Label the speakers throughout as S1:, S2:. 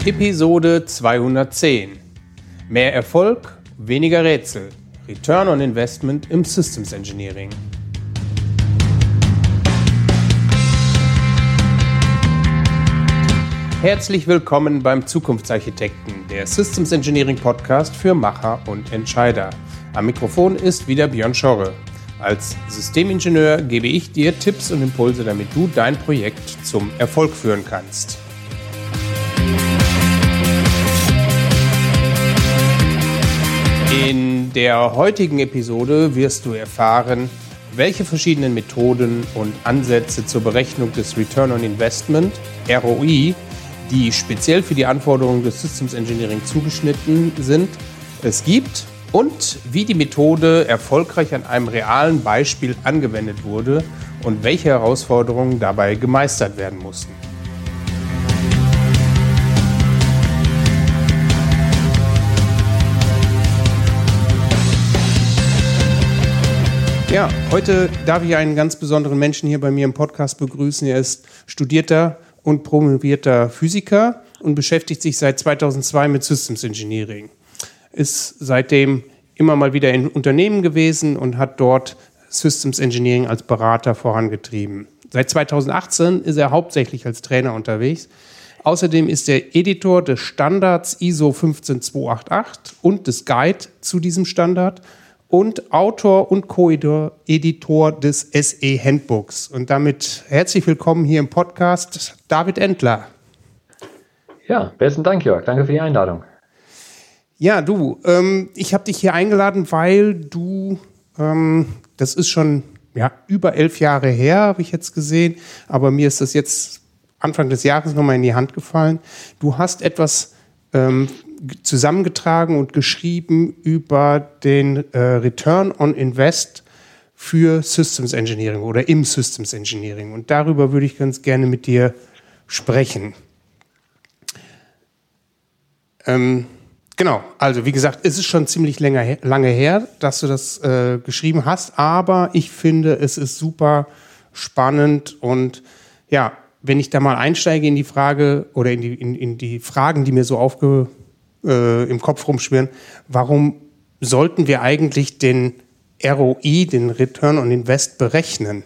S1: Episode 210. Mehr Erfolg, weniger Rätsel. Return on Investment im Systems Engineering. Herzlich willkommen beim Zukunftsarchitekten, der Systems Engineering Podcast für Macher und Entscheider. Am Mikrofon ist wieder Björn Schorre. Als Systemingenieur gebe ich dir Tipps und Impulse, damit du dein Projekt zum Erfolg führen kannst. In der heutigen Episode wirst du erfahren, welche verschiedenen Methoden und Ansätze zur Berechnung des Return on Investment, ROI, die speziell für die Anforderungen des Systems Engineering zugeschnitten sind, es gibt und wie die Methode erfolgreich an einem realen Beispiel angewendet wurde und welche Herausforderungen dabei gemeistert werden mussten. Ja, heute darf ich einen ganz besonderen Menschen hier bei mir im Podcast begrüßen. Er ist studierter und promovierter Physiker und beschäftigt sich seit 2002 mit Systems Engineering. Ist seitdem immer mal wieder in Unternehmen gewesen und hat dort Systems Engineering als Berater vorangetrieben. Seit 2018 ist er hauptsächlich als Trainer unterwegs. Außerdem ist er Editor des Standards ISO 15288 und des Guide zu diesem Standard und Autor und Co-Editor des SE Handbooks. Und damit herzlich willkommen hier im Podcast, David Endler.
S2: Ja, besten Dank, Jörg. Danke für die Einladung.
S1: Ja, du, ich habe dich hier eingeladen, weil du, das ist schon über 11 Jahre her, habe ich jetzt gesehen, aber mir ist das jetzt Anfang des Jahres nochmal in die Hand gefallen. Du hast etwas zusammengetragen und geschrieben über den Return on Invest für Systems Engineering oder im Systems Engineering. Und darüber würde ich ganz gerne mit dir sprechen. Genau, also wie gesagt, es ist schon ziemlich lange her, dass du das geschrieben hast, aber ich finde, es ist super spannend und ja, wenn ich da mal einsteige in die Frage oder in die Fragen, die mir so im Kopf rumschwirren, warum sollten wir eigentlich den ROI, den Return on Invest, berechnen?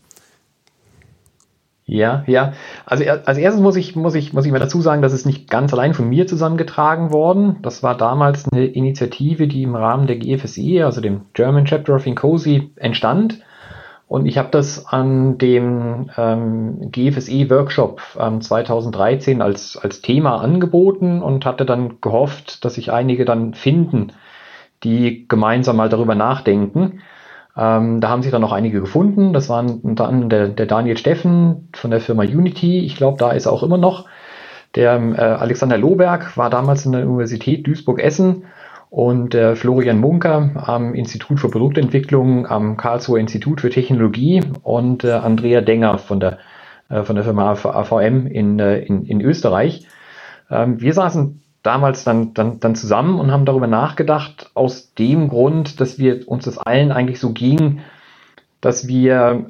S2: Ja. Also als erstes muss ich mal dazu sagen, das ist nicht ganz allein von mir zusammengetragen worden. Das war damals eine Initiative, die im Rahmen der GFSI, also dem German Chapter of INCOSE, entstand. Und ich habe das an dem GFSI-Workshop 2013 als Thema angeboten und hatte dann gehofft, dass sich einige dann finden, die gemeinsam mal darüber nachdenken. Da haben sich dann noch einige gefunden. Das waren unter anderem der Daniel Steffen von der Firma Unity. Ich glaube, da ist er auch immer noch. Der Alexander Lohberg war damals in der Universität Duisburg-Essen. Und Florian Munker am Institut für Produktentwicklung am Karlsruher Institut für Technologie und Andrea Denger von der Firma AVM in Österreich. Wir saßen damals dann zusammen und haben darüber nachgedacht, aus dem Grund, dass wir uns das allen eigentlich so ging, dass wir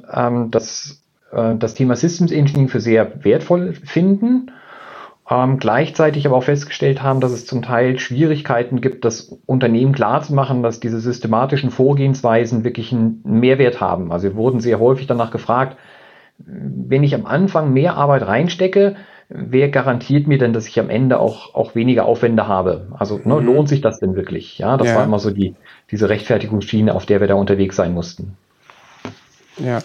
S2: das Thema Systems Engineering für sehr wertvoll finden. Gleichzeitig aber auch festgestellt haben, dass es zum Teil Schwierigkeiten gibt, das Unternehmen klarzumachen, dass diese systematischen Vorgehensweisen wirklich einen Mehrwert haben. Also wir wurden sehr häufig danach gefragt, wenn ich am Anfang mehr Arbeit reinstecke, wer garantiert mir denn, dass ich am Ende auch weniger Aufwände habe? Also lohnt sich das denn wirklich? Ja, das war immer so diese Rechtfertigungsschiene, auf der wir da unterwegs sein mussten.
S1: Ja.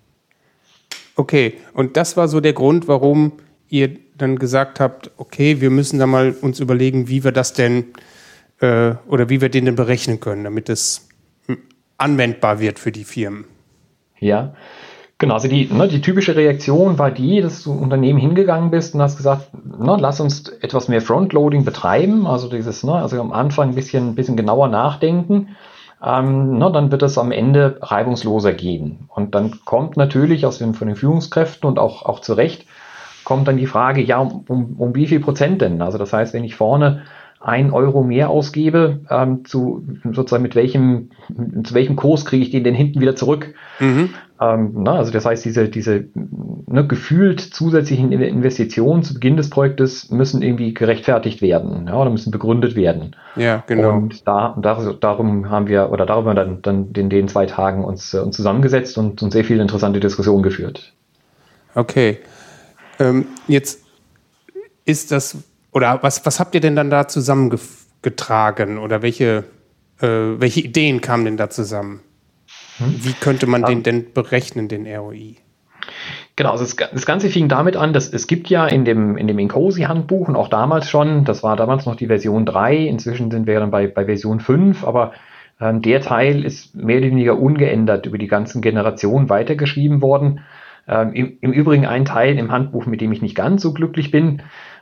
S1: Okay, und das war so der Grund, warum ihr dann gesagt habt, okay, wir müssen da mal uns überlegen, wie wir das denn oder wie wir den denn berechnen können, damit es anwendbar wird für die Firmen.
S2: Ja, genau. Also die typische Reaktion war die, dass du Unternehmen hingegangen bist und hast gesagt, lass uns etwas mehr Frontloading betreiben, also also am Anfang ein bisschen genauer nachdenken. Dann wird es am Ende reibungsloser gehen. Und dann kommt natürlich von den Führungskräften und auch zu Recht, kommt dann die Frage, ja, um wie viel Prozent denn? Also das heißt, wenn ich vorne 1 Euro mehr ausgebe, zu welchem Kurs kriege ich den denn hinten wieder zurück? Mhm. Also das heißt, diese gefühlt zusätzlichen Investitionen zu Beginn des Projektes müssen irgendwie gerechtfertigt werden, oder müssen begründet werden.
S1: Ja, genau.
S2: Und darüber haben wir dann in den 2 Tagen uns zusammengesetzt und sehr viele interessante Diskussionen geführt.
S1: Okay. Jetzt ist das, oder was habt ihr denn dann da zusammengetragen oder welche Ideen kamen denn da zusammen? Wie könnte man den denn berechnen, den ROI?
S2: Genau, also das Ganze fing damit an, dass es gibt ja in dem Incosi-Handbuch und auch damals schon, das war damals noch die Version 3, inzwischen sind wir dann bei Version 5, aber der Teil ist mehr oder weniger ungeändert über die ganzen Generationen weitergeschrieben worden. Im Übrigen ein Teil im Handbuch, mit dem ich nicht ganz so glücklich bin.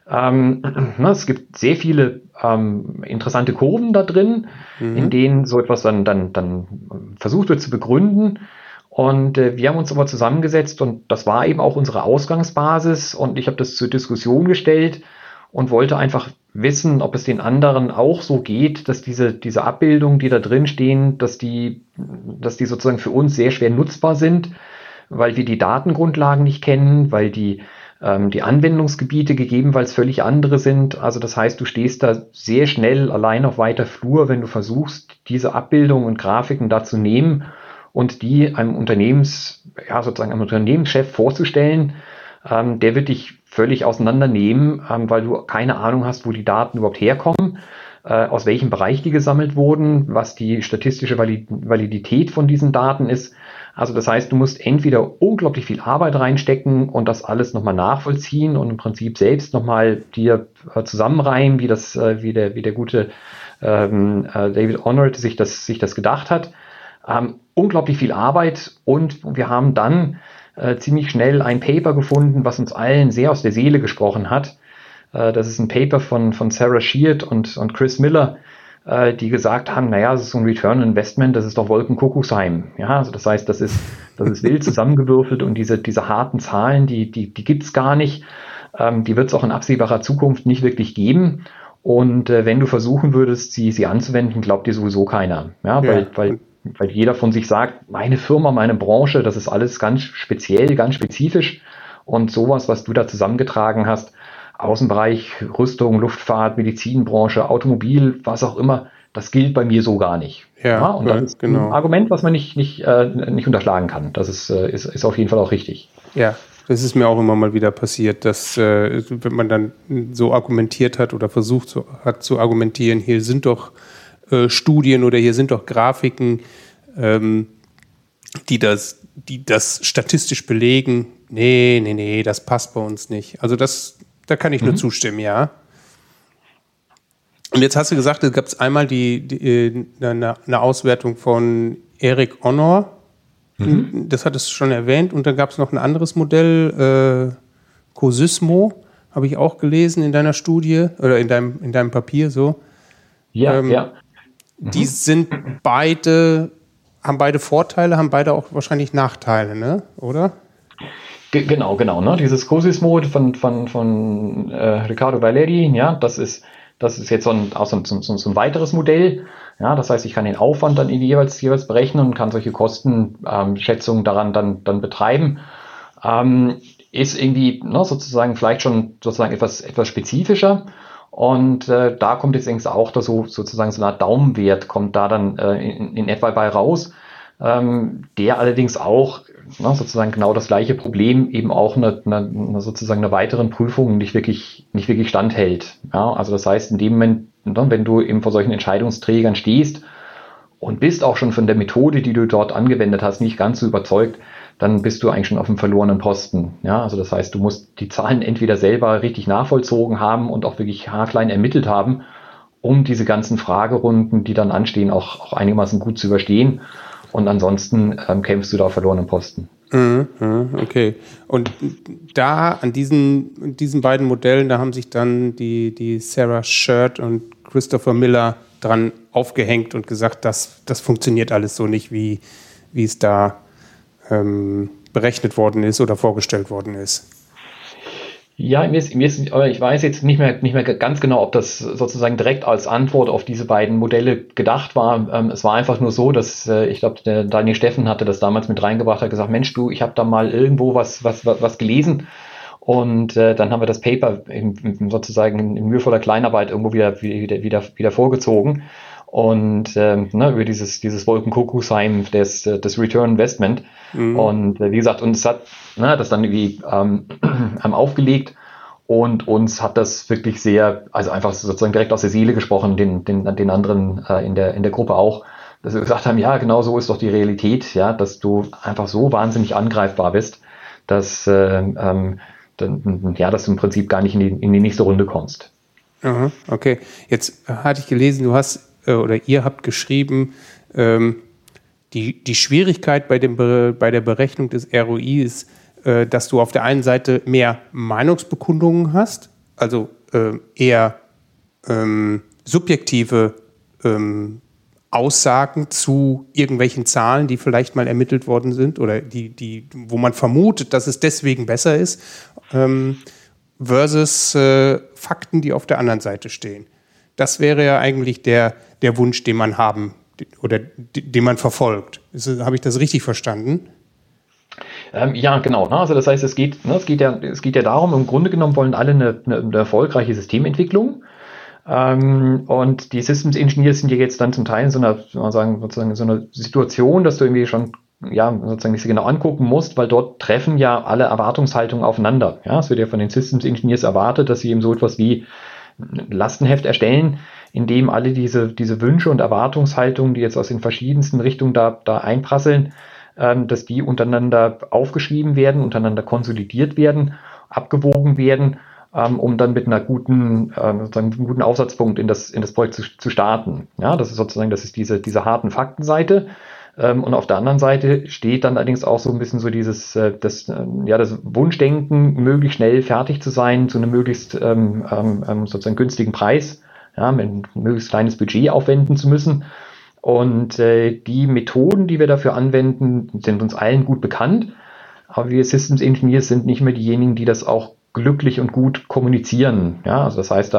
S2: Es gibt sehr viele interessante Kurven da drin, in denen so etwas dann versucht wird zu begründen. Und wir haben uns aber zusammengesetzt und das war eben auch unsere Ausgangsbasis und ich habe das zur Diskussion gestellt und wollte einfach wissen, ob es den anderen auch so geht, dass diese Abbildungen, die da drin stehen, dass die sozusagen für uns sehr schwer nutzbar sind, weil wir die Datengrundlagen nicht kennen, weil die Anwendungsgebiete gegebenenfalls völlig andere sind. Also das heißt, du stehst da sehr schnell allein auf weiter Flur, wenn du versuchst, diese Abbildungen und Grafiken da zu nehmen und die einem einem Unternehmenschef vorzustellen. Der wird dich völlig auseinandernehmen, weil du keine Ahnung hast, wo die Daten überhaupt herkommen, aus welchem Bereich die gesammelt wurden, was die statistische Validität von diesen Daten ist. Also das heißt, du musst entweder unglaublich viel Arbeit reinstecken und das alles nochmal nachvollziehen und im Prinzip selbst nochmal dir zusammenreimen, wie der gute David Honored sich das gedacht hat. Unglaublich viel Arbeit und wir haben dann ziemlich schnell ein Paper gefunden, was uns allen sehr aus der Seele gesprochen hat. Das ist ein Paper von Sarah Sheard und Chris Miller, die gesagt haben, das ist so ein Return on Investment, das ist doch Wolkenkuckucksheim. Ja, also das heißt, das ist wild zusammengewürfelt und diese harten Zahlen, die gibt's gar nicht. Die wird es auch in absehbarer Zukunft nicht wirklich geben. Und wenn du versuchen würdest, sie anzuwenden, glaubt dir sowieso keiner. Ja, weil jeder von sich sagt, meine Firma, meine Branche, das ist alles ganz speziell, ganz spezifisch. Und sowas, was du da zusammengetragen hast, Außenbereich, Rüstung, Luftfahrt, Medizinbranche, Automobil, was auch immer, das gilt bei mir so gar nicht. Und das ist ein Argument, was man nicht unterschlagen kann. Das ist auf jeden Fall auch richtig.
S1: Ja, das ist mir auch immer mal wieder passiert, dass wenn man dann so argumentiert hat oder versucht hat zu argumentieren, hier sind doch Studien oder hier sind doch Grafiken, die das statistisch belegen. Nee, das passt bei uns nicht. Also da kann ich nur zustimmen, ja. Und jetzt hast du gesagt, es gab einmal eine Auswertung von Eric Honor. Das hattest du schon erwähnt. Und dann gab es noch ein anderes Modell, Cosysmo, habe ich auch gelesen in deiner Studie oder in deinem Papier so.
S2: Ja, ja.
S1: Die haben beide Vorteile, haben beide auch wahrscheinlich Nachteile, ne? Oder?
S2: Genau. Ne? Dieses Cosysmo von Riccardo Valeri, ja, das ist jetzt so ein weiteres Modell. Ja, das heißt, ich kann den Aufwand dann jeweils berechnen und kann solche Kostenschätzungen daran dann betreiben. Ist irgendwie sozusagen vielleicht schon sozusagen etwas spezifischer. Und da kommt jetzt eigentlich auch sozusagen so eine Art Daumenwert, kommt da dann in etwa bei raus, der allerdings auch sozusagen genau das gleiche Problem eben auch sozusagen einer weiteren Prüfung nicht wirklich standhält. Ja, also das heißt, in dem Moment, wenn du eben vor solchen Entscheidungsträgern stehst und bist auch schon von der Methode, die du dort angewendet hast, nicht ganz so überzeugt, dann bist du eigentlich schon auf dem verlorenen Posten. Ja, also das heißt, du musst die Zahlen entweder selber richtig nachvollzogen haben und auch wirklich haarklein ermittelt haben, um diese ganzen Fragerunden, die dann anstehen, auch einigermaßen gut zu überstehen. Und ansonsten kämpfst du da auf verlorenen Posten.
S1: Okay. Und da an diesen beiden Modellen, da haben sich dann die Sarah Sheard und Christopher Miller dran aufgehängt und gesagt, das funktioniert alles so nicht, wie es da berechnet worden ist oder vorgestellt worden ist.
S2: Ja, aber ich weiß jetzt nicht mehr ganz genau, ob das sozusagen direkt als Antwort auf diese beiden Modelle gedacht war. Es war einfach nur so, dass ich glaube, der Daniel Steffen hatte das damals mit reingebracht, hat gesagt, Mensch, du, ich habe da mal irgendwo was gelesen. Und dann haben wir das Paper sozusagen in mühevoller Kleinarbeit irgendwo wieder vorgezogen. Und über dieses Wolkenkuckucksheim des Return Investment. Und wie gesagt, uns hat das dann irgendwie aufgelegt und uns hat das wirklich sehr, also einfach sozusagen direkt aus der Seele gesprochen, den anderen in der Gruppe auch, dass wir gesagt haben, ja, genau so ist doch die Realität, ja, dass du einfach so wahnsinnig angreifbar bist, dass dass du im Prinzip gar nicht in die nächste Runde kommst.
S1: Aha, okay. Jetzt hatte ich gelesen, du hast oder ihr habt geschrieben, die Schwierigkeit bei der Berechnung des ROI ist, dass du auf der einen Seite mehr Meinungsbekundungen hast, also eher subjektive Aussagen zu irgendwelchen Zahlen, die vielleicht mal ermittelt worden sind oder wo man vermutet, dass es deswegen besser ist, versus Fakten, die auf der anderen Seite stehen. Das wäre ja eigentlich der Wunsch, den man haben oder den man verfolgt. Habe ich das richtig verstanden?
S2: Ja, genau. Also das heißt, es geht ja darum, im Grunde genommen wollen alle eine erfolgreiche Systementwicklung. Und die Systems Engineers sind ja jetzt dann zum Teil in so einer, sozusagen in so einer Situation, dass du irgendwie schon sozusagen nicht so genau angucken musst, weil dort treffen ja alle Erwartungshaltungen aufeinander. Ja, es wird ja von den Systems Engineers erwartet, dass sie eben so etwas wie ein Lastenheft erstellen, in dem alle diese Wünsche und Erwartungshaltungen, die jetzt aus den verschiedensten Richtungen da einprasseln, dass die untereinander aufgeschrieben werden, untereinander konsolidiert werden, abgewogen werden, um dann mit einer guten Aufsatzpunkt in das Projekt zu starten. Ja, das ist diese harten Faktenseite. Und auf der anderen Seite steht dann allerdings auch so ein bisschen so das Wunschdenken, möglichst schnell fertig zu sein, zu einem möglichst sozusagen günstigen Preis, ja, mit ein möglichst kleines Budget aufwenden zu müssen. Und die Methoden, die wir dafür anwenden, sind uns allen gut bekannt. Aber wir Systems Engineers sind nicht mehr diejenigen, die das auch glücklich und gut kommunizieren. Ja, also das heißt,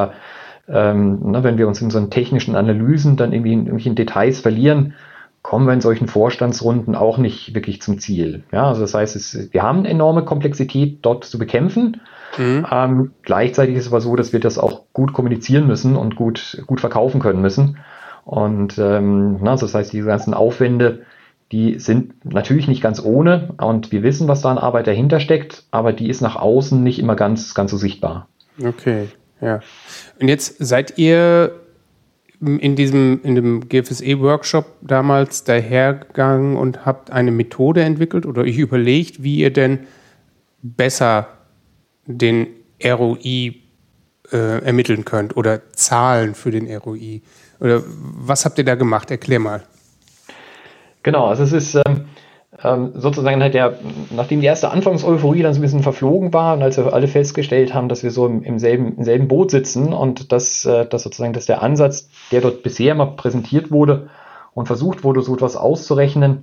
S2: wenn wir uns in so technischen Analysen dann irgendwie in irgendwelchen Details verlieren, kommen wir in solchen Vorstandsrunden auch nicht wirklich zum Ziel. Ja, also das heißt, wir haben eine enorme Komplexität dort zu bekämpfen. Gleichzeitig ist es aber so, dass wir das auch gut kommunizieren müssen und gut verkaufen können müssen. Und das heißt, diese ganzen Aufwände, die sind natürlich nicht ganz ohne und wir wissen, was da an Arbeit dahinter steckt, aber die ist nach außen nicht immer ganz so sichtbar.
S1: Okay, ja. Und jetzt seid ihr in dem GFSE-Workshop damals dahergegangen und habt eine Methode entwickelt oder euch überlegt, wie ihr denn besser den ROI ermitteln könnt oder Zahlen für den ROI. Oder was habt ihr da gemacht? Erklär mal.
S2: Genau, also es ist sozusagen halt nachdem die erste Anfangseuphorie dann so ein bisschen verflogen war und als wir alle festgestellt haben, dass wir so im selben Boot sitzen und dass der Ansatz, der dort bisher mal präsentiert wurde und versucht wurde, so etwas auszurechnen,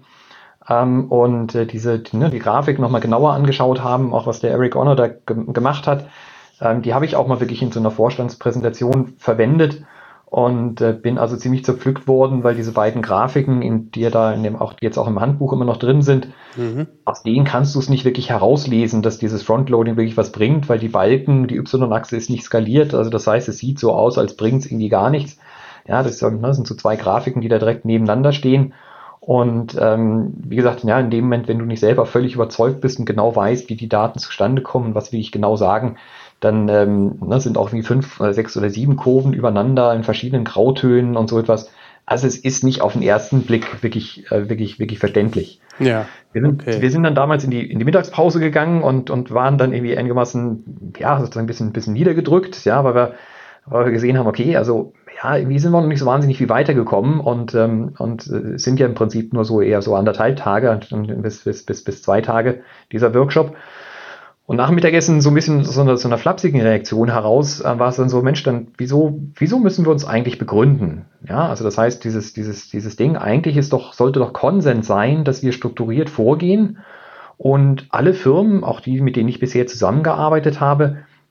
S2: und die Grafik nochmal genauer angeschaut haben, auch was der Eric Honor da gemacht hat, die habe ich auch mal wirklich in so einer Vorstandspräsentation verwendet. Und bin also ziemlich zerpflückt worden, weil diese beiden Grafiken, die jetzt auch im Handbuch immer noch drin sind, aus denen kannst du es nicht wirklich herauslesen, dass dieses Frontloading wirklich was bringt, weil die Balken, die Y-Achse ist nicht skaliert. Also das heißt, es sieht so aus, als bringt es irgendwie gar nichts. Ja, das sind so zwei Grafiken, die da direkt nebeneinander stehen. Und wie gesagt, ja, in dem Moment, wenn du nicht selber völlig überzeugt bist und genau weißt, wie die Daten zustande kommen, was will ich genau sagen, dann sind auch wie 5, 6 oder 7 Kurven übereinander in verschiedenen Grautönen und so etwas. Also es ist nicht auf den ersten Blick wirklich verständlich. Ja. Wir sind dann damals in die Mittagspause gegangen und waren dann irgendwie einigermaßen, ja, sozusagen ein bisschen niedergedrückt, ja, weil wir gesehen haben, okay, also ja, irgendwie sind wir noch nicht so wahnsinnig viel weitergekommen und sind ja im Prinzip nur so eher so 1,5 Tage bis 2 Tage dieser Workshop. Und nach dem Mittagessen so ein bisschen so einer flapsigen Reaktion heraus war es dann so, Mensch, dann wieso müssen wir uns eigentlich begründen? Ja, also das heißt, dieses Ding eigentlich sollte doch Konsens sein, dass wir strukturiert vorgehen und alle Firmen, auch die, mit denen ich bisher zusammengearbeitet habe,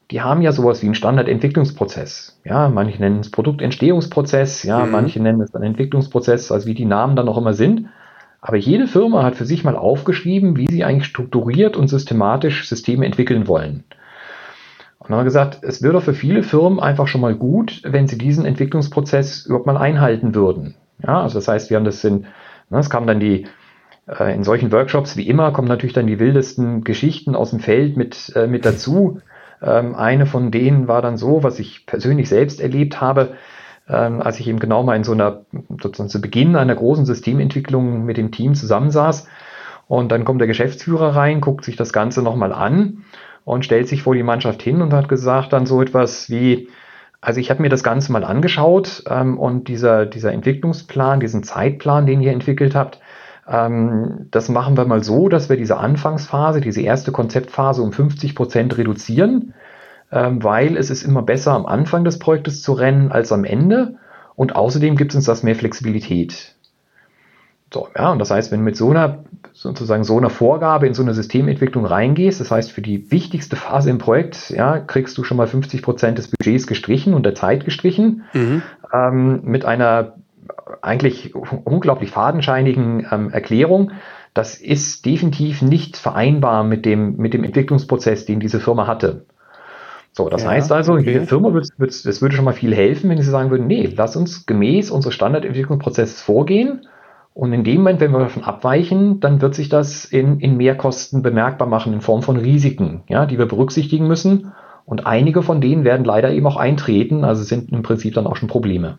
S2: die haben ja sowas wie einen Standardentwicklungsprozess. Ja, manche nennen es Produktentstehungsprozess, ja, manche nennen es dann Entwicklungsprozess, also wie die Namen dann auch immer sind. Aber jede Firma hat für sich mal aufgeschrieben, wie sie eigentlich strukturiert und systematisch Systeme entwickeln wollen. Und dann haben wir gesagt, es wäre doch für viele Firmen einfach schon mal gut, wenn sie diesen Entwicklungsprozess überhaupt mal einhalten würden. Ja, also das heißt, wir haben das es kamen dann in solchen Workshops wie immer kommen natürlich dann die wildesten Geschichten aus dem Feld mit dazu. Eine von denen war dann so, was ich persönlich selbst erlebt habe, als ich eben genau mal in sozusagen zu Beginn einer großen Systementwicklung mit dem Team zusammensaß. Und dann kommt der Geschäftsführer rein, guckt sich das Ganze nochmal an und stellt sich vor die Mannschaft hin und hat gesagt dann so etwas wie, also ich habe mir das Ganze mal angeschaut und dieser Entwicklungsplan, diesen Zeitplan, den ihr entwickelt habt, das machen wir mal so, dass wir diese Anfangsphase, diese erste Konzeptphase um 50% reduzieren, weil es ist immer besser am Anfang des Projektes zu rennen als am Ende und außerdem gibt es uns das mehr Flexibilität. So, ja, und das heißt, wenn du mit so einer Vorgabe in so eine Systementwicklung reingehst, das heißt für die wichtigste Phase im Projekt, ja, kriegst du schon mal 50% des Budgets gestrichen und der Zeit gestrichen, mit einer eigentlich unglaublich fadenscheinigen Erklärung. Das ist definitiv nicht vereinbar mit dem Entwicklungsprozess, den diese Firma hatte. So, das heißt also, die Firma das würde schon mal viel helfen, wenn sie sagen würden, nee, lass uns gemäß unseres Standardentwicklungsprozesses vorgehen. Und in dem Moment, wenn wir davon abweichen, dann wird sich das in Mehrkosten bemerkbar machen in Form von Risiken, ja, die wir berücksichtigen müssen. Und einige von denen werden leider eben auch eintreten, also sind im Prinzip dann auch schon Probleme.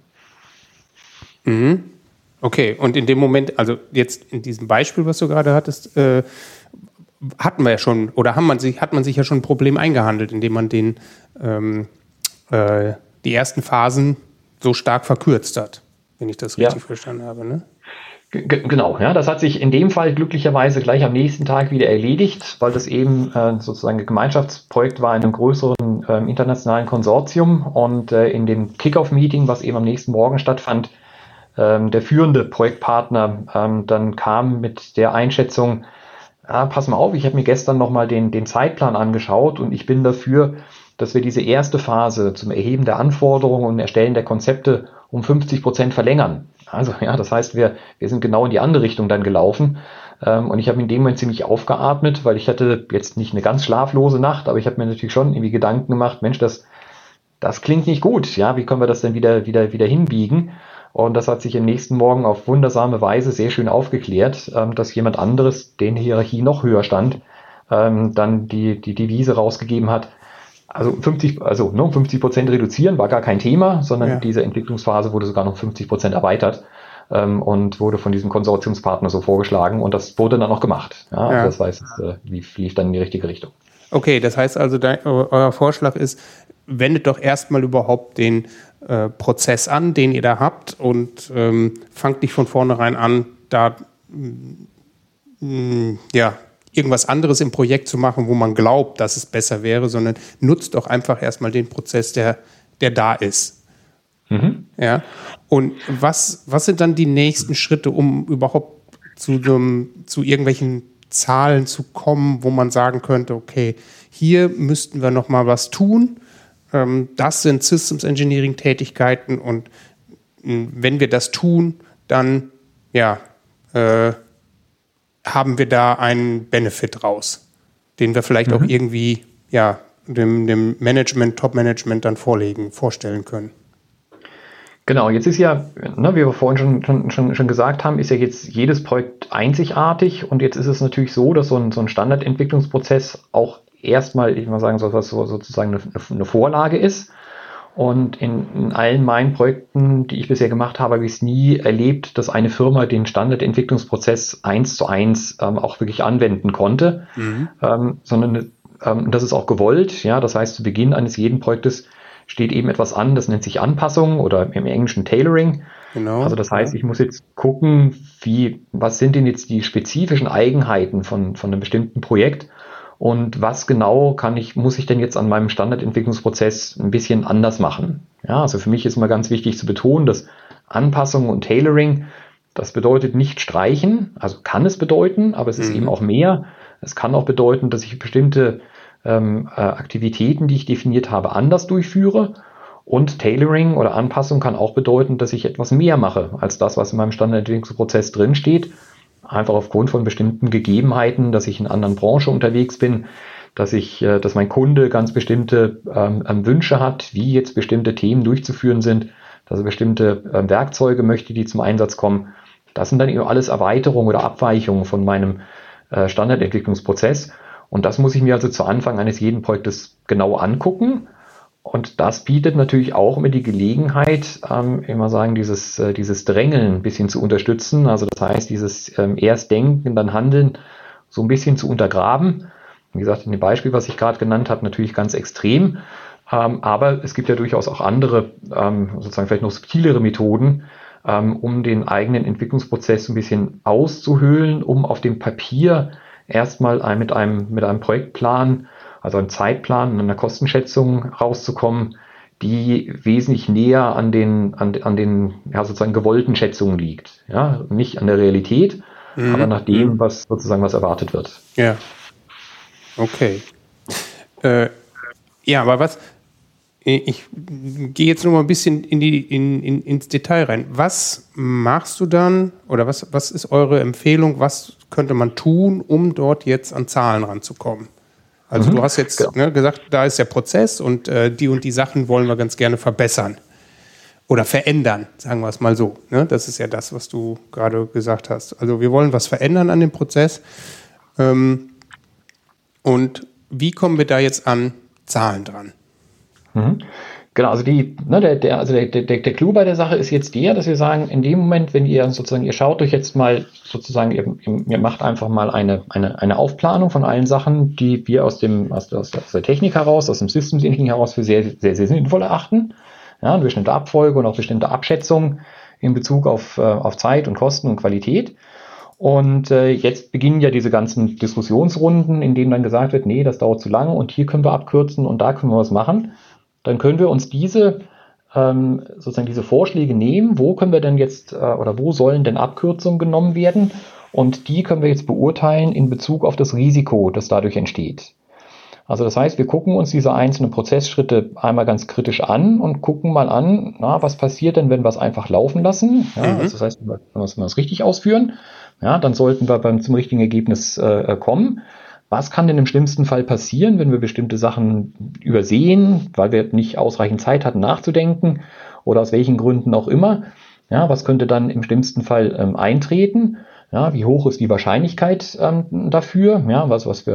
S1: Okay, und in dem Moment, also jetzt in diesem Beispiel, was du gerade hattest, hatten wir ja schon, oder hat man sich ja schon ein Problem eingehandelt, indem man die ersten Phasen so stark verkürzt hat, wenn ich das richtig verstanden habe, ne?
S2: Genau, ja, das hat sich in dem Fall glücklicherweise gleich am nächsten Tag wieder erledigt, weil das eben sozusagen ein Gemeinschaftsprojekt war in einem größeren internationalen Konsortium und in dem Kick-Off-Meeting, was eben am nächsten Morgen stattfand, der führende Projektpartner dann kam mit der Einschätzung, pass mal auf, ich habe mir gestern nochmal den Zeitplan angeschaut und ich bin dafür, dass wir diese erste Phase zum Erheben der Anforderungen und Erstellen der Konzepte um 50% verlängern. Also ja, das heißt, wir sind genau in die andere Richtung dann gelaufen. Und ich habe in dem Moment ziemlich aufgeatmet, weil ich hatte jetzt nicht eine ganz schlaflose Nacht, aber ich habe mir natürlich schon irgendwie Gedanken gemacht, Mensch, das klingt nicht gut. Ja, wie können wir das denn wieder hinbiegen? Und das hat sich am nächsten Morgen auf wundersame Weise sehr schön aufgeklärt, dass jemand anderes, den Hierarchie noch höher stand, dann die Devise rausgegeben hat. Also 50% reduzieren war gar kein Thema, sondern diese Entwicklungsphase wurde sogar noch 50% erweitert und wurde von diesem Konsortiumspartner so vorgeschlagen und das wurde dann auch gemacht. Ja, also das heißt, es lief dann in die richtige Richtung.
S1: Okay, das heißt also, euer Vorschlag ist, wendet doch erstmal überhaupt den Prozess an, den ihr da habt und fangt nicht von vornherein an, da irgendwas anderes im Projekt zu machen, wo man glaubt, dass es besser wäre, sondern nutzt doch einfach erstmal den Prozess, der da ist. Ja. Und was sind dann die nächsten Schritte, um überhaupt zu irgendwelchen Zahlen zu kommen, wo man sagen könnte, okay, hier müssten wir noch mal was tun. Das sind Systems Engineering Tätigkeiten und wenn wir das tun, dann haben wir da einen Benefit raus, den wir vielleicht auch irgendwie dem Management, Top-Management dann vorstellen können.
S2: Genau, jetzt ist ja, wie wir vorhin schon gesagt haben, ist ja jetzt jedes Projekt einzigartig und jetzt ist es natürlich so, dass so ein Standardentwicklungsprozess auch erstmal, ich mal sagen, sozusagen eine Vorlage ist. Und in allen meinen Projekten, die ich bisher gemacht habe, habe ich es nie erlebt, dass eine Firma den Standardentwicklungsprozess 1:1 auch wirklich anwenden konnte, sondern das ist auch gewollt. Ja, das heißt, zu Beginn eines jeden Projektes steht eben etwas an, das nennt sich Anpassung oder im Englischen Tailoring. Genau. Also das heißt, ich muss jetzt gucken, was sind denn jetzt die spezifischen Eigenheiten von einem bestimmten Projekt und was genau muss ich denn jetzt an meinem Standardentwicklungsprozess ein bisschen anders machen. Ja, also für mich ist immer ganz wichtig zu betonen, dass Anpassung und Tailoring, das bedeutet nicht streichen, also kann es bedeuten, aber es ist eben auch mehr. Es kann auch bedeuten, dass ich bestimmte Aktivitäten, die ich definiert habe, anders durchführe. Und Tailoring oder Anpassung kann auch bedeuten, dass ich etwas mehr mache als das, was in meinem Standardentwicklungsprozess drinsteht. Einfach aufgrund von bestimmten Gegebenheiten, dass ich in einer anderen Branche unterwegs bin, dass mein Kunde ganz bestimmte Wünsche hat, wie jetzt bestimmte Themen durchzuführen sind, dass er bestimmte Werkzeuge möchte, die zum Einsatz kommen. Das sind dann eben alles Erweiterungen oder Abweichungen von meinem Standardentwicklungsprozess. Und das muss ich mir also zu Anfang eines jeden Projektes genau angucken. Und das bietet natürlich auch immer die Gelegenheit, immer sagen, dieses Drängeln ein bisschen zu unterstützen. Also das heißt, dieses erst Denken, dann Handeln so ein bisschen zu untergraben. Wie gesagt, in dem Beispiel, was ich gerade genannt habe, natürlich ganz extrem. Aber es gibt ja durchaus auch andere, sozusagen vielleicht noch subtilere Methoden, um den eigenen Entwicklungsprozess ein bisschen auszuhöhlen, um auf dem Papier erstmal mit einem Projektplan, also einem Zeitplan und einer Kostenschätzung rauszukommen, die wesentlich näher an den sozusagen gewollten Schätzungen liegt. Ja, nicht an der Realität, aber nach dem, was erwartet wird.
S1: Ja. Okay. Ja, aber ich gehe jetzt noch mal ein bisschen ins Detail rein. Was machst du dann oder was ist eure Empfehlung? Was könnte man tun, um dort jetzt an Zahlen ranzukommen? Also du hast jetzt gesagt, da ist der Prozess und die Sachen wollen wir ganz gerne verbessern oder verändern, sagen wir es mal so. Ne? Das ist ja das, was du gerade gesagt hast. Also wir wollen was verändern an dem Prozess. Und wie kommen wir da jetzt an Zahlen dran?
S2: Genau, also der Clou bei der Sache ist jetzt dass wir sagen, in dem Moment, wenn ihr schaut euch jetzt mal sozusagen, ihr macht einfach mal eine Aufplanung von allen Sachen, die wir aus der Technik heraus, aus dem Systems Engineering heraus für sehr, sehr, sehr sinnvoll erachten. Ja, eine bestimmte Abfolge und auch bestimmte Abschätzungen in Bezug auf Zeit und Kosten und Qualität. Und jetzt beginnen ja diese ganzen Diskussionsrunden, in denen dann gesagt wird, nee, das dauert zu lange und hier können wir abkürzen und da können wir was machen. Dann können wir uns diese Vorschläge nehmen, wo können wir denn jetzt oder wo sollen denn Abkürzungen genommen werden, und die können wir jetzt beurteilen in Bezug auf das Risiko, das dadurch entsteht. Also das heißt, wir gucken uns diese einzelnen Prozessschritte einmal ganz kritisch an und gucken mal an, was passiert denn, wenn wir es einfach laufen lassen. Ja, also das heißt, wenn wir es richtig ausführen, ja, dann sollten wir zum richtigen Ergebnis kommen. Was kann denn im schlimmsten Fall passieren, wenn wir bestimmte Sachen übersehen, weil wir nicht ausreichend Zeit hatten nachzudenken oder aus welchen Gründen auch immer? Ja, was könnte dann im schlimmsten Fall eintreten? Ja, wie hoch ist die Wahrscheinlichkeit dafür? Ja,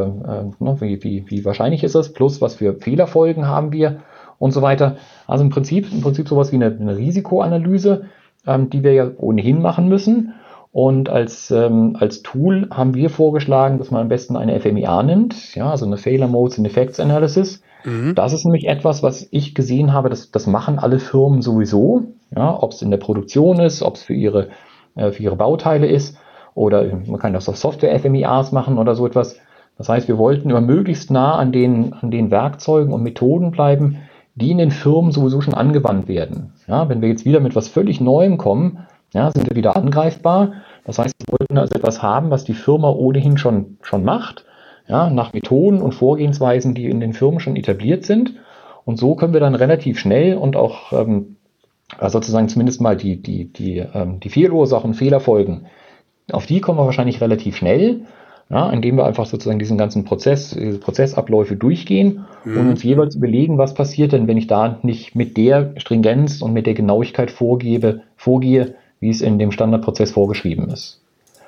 S2: wie wahrscheinlich ist das? Plus, was für Fehlerfolgen haben wir und so weiter. Also im Prinzip sowas wie eine Risikoanalyse, die wir ja ohnehin machen müssen. Und als Tool haben wir vorgeschlagen, dass man am besten eine FMEA nimmt, ja, also eine Failure Modes and Effects Analysis. Das ist nämlich etwas, was ich gesehen habe, das machen alle Firmen sowieso, ja, ob es in der Produktion ist, ob es für ihre Bauteile ist, oder man kann auch Software-FMEAs machen oder so etwas. Das heißt, wir wollten immer möglichst nah an den Werkzeugen und Methoden bleiben, die in den Firmen sowieso schon angewandt werden. Ja, wenn wir jetzt wieder mit was völlig Neuem kommen, ja, sind wir wieder angreifbar. Das heißt, wir wollten also etwas haben, was die Firma ohnehin schon macht, ja, nach Methoden und Vorgehensweisen, die in den Firmen schon etabliert sind. Und so können wir dann relativ schnell und auch sozusagen zumindest mal die Fehlursachen, Fehlerfolgen, auf die kommen wir wahrscheinlich relativ schnell, ja, indem wir einfach sozusagen diese Prozessabläufe durchgehen und uns jeweils überlegen, was passiert denn, wenn ich da nicht mit der Stringenz und mit der Genauigkeit vorgehe, wie es in dem Standardprozess vorgeschrieben ist.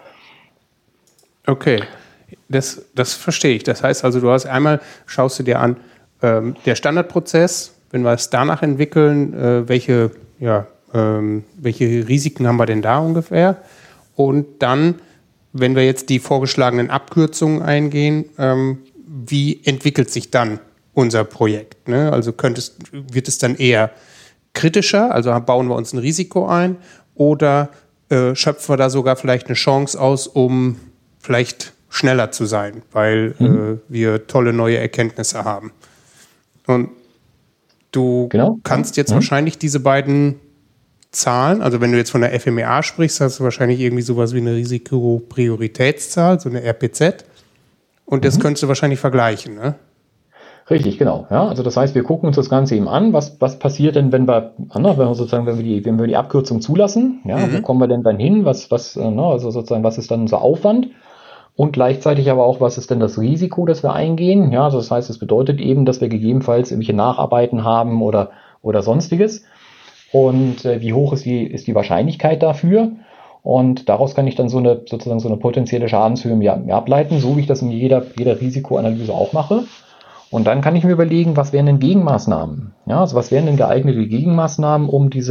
S1: Okay, das verstehe ich. Das heißt also, schaust du dir an, der Standardprozess, wenn wir es danach entwickeln, welche Risiken haben wir denn da ungefähr? Und dann, wenn wir jetzt die vorgeschlagenen Abkürzungen eingehen, wie entwickelt sich dann unser Projekt? Ne? Also wird es dann eher kritischer, also bauen wir uns ein Risiko ein, oder schöpfen wir da sogar vielleicht eine Chance aus, um vielleicht schneller zu sein, weil wir tolle neue Erkenntnisse haben. Und du kannst jetzt wahrscheinlich diese beiden Zahlen, also wenn du jetzt von der FMEA sprichst, hast du wahrscheinlich irgendwie sowas wie eine Risikoprioritätszahl, so eine RPZ, und das könntest du wahrscheinlich vergleichen, ne?
S2: Richtig, genau. Ja, also das heißt, wir gucken uns das Ganze eben an, was passiert denn, wenn wir die Abkürzung zulassen, ja, wo
S1: Mhm.
S2: kommen wir denn dann hin, also sozusagen, was ist dann unser Aufwand und gleichzeitig aber auch, was ist denn das Risiko, das wir eingehen, ja, also das heißt, es bedeutet eben, dass wir gegebenenfalls irgendwelche Nacharbeiten haben oder sonstiges und wie hoch ist die Wahrscheinlichkeit dafür und daraus kann ich dann sozusagen so eine potenzielle Schadenshöhe mir ableiten, so wie ich das in jeder Risikoanalyse auch mache. Und dann kann ich mir überlegen, was wären denn Gegenmaßnahmen? Ja, also was wären denn geeignete Gegenmaßnahmen,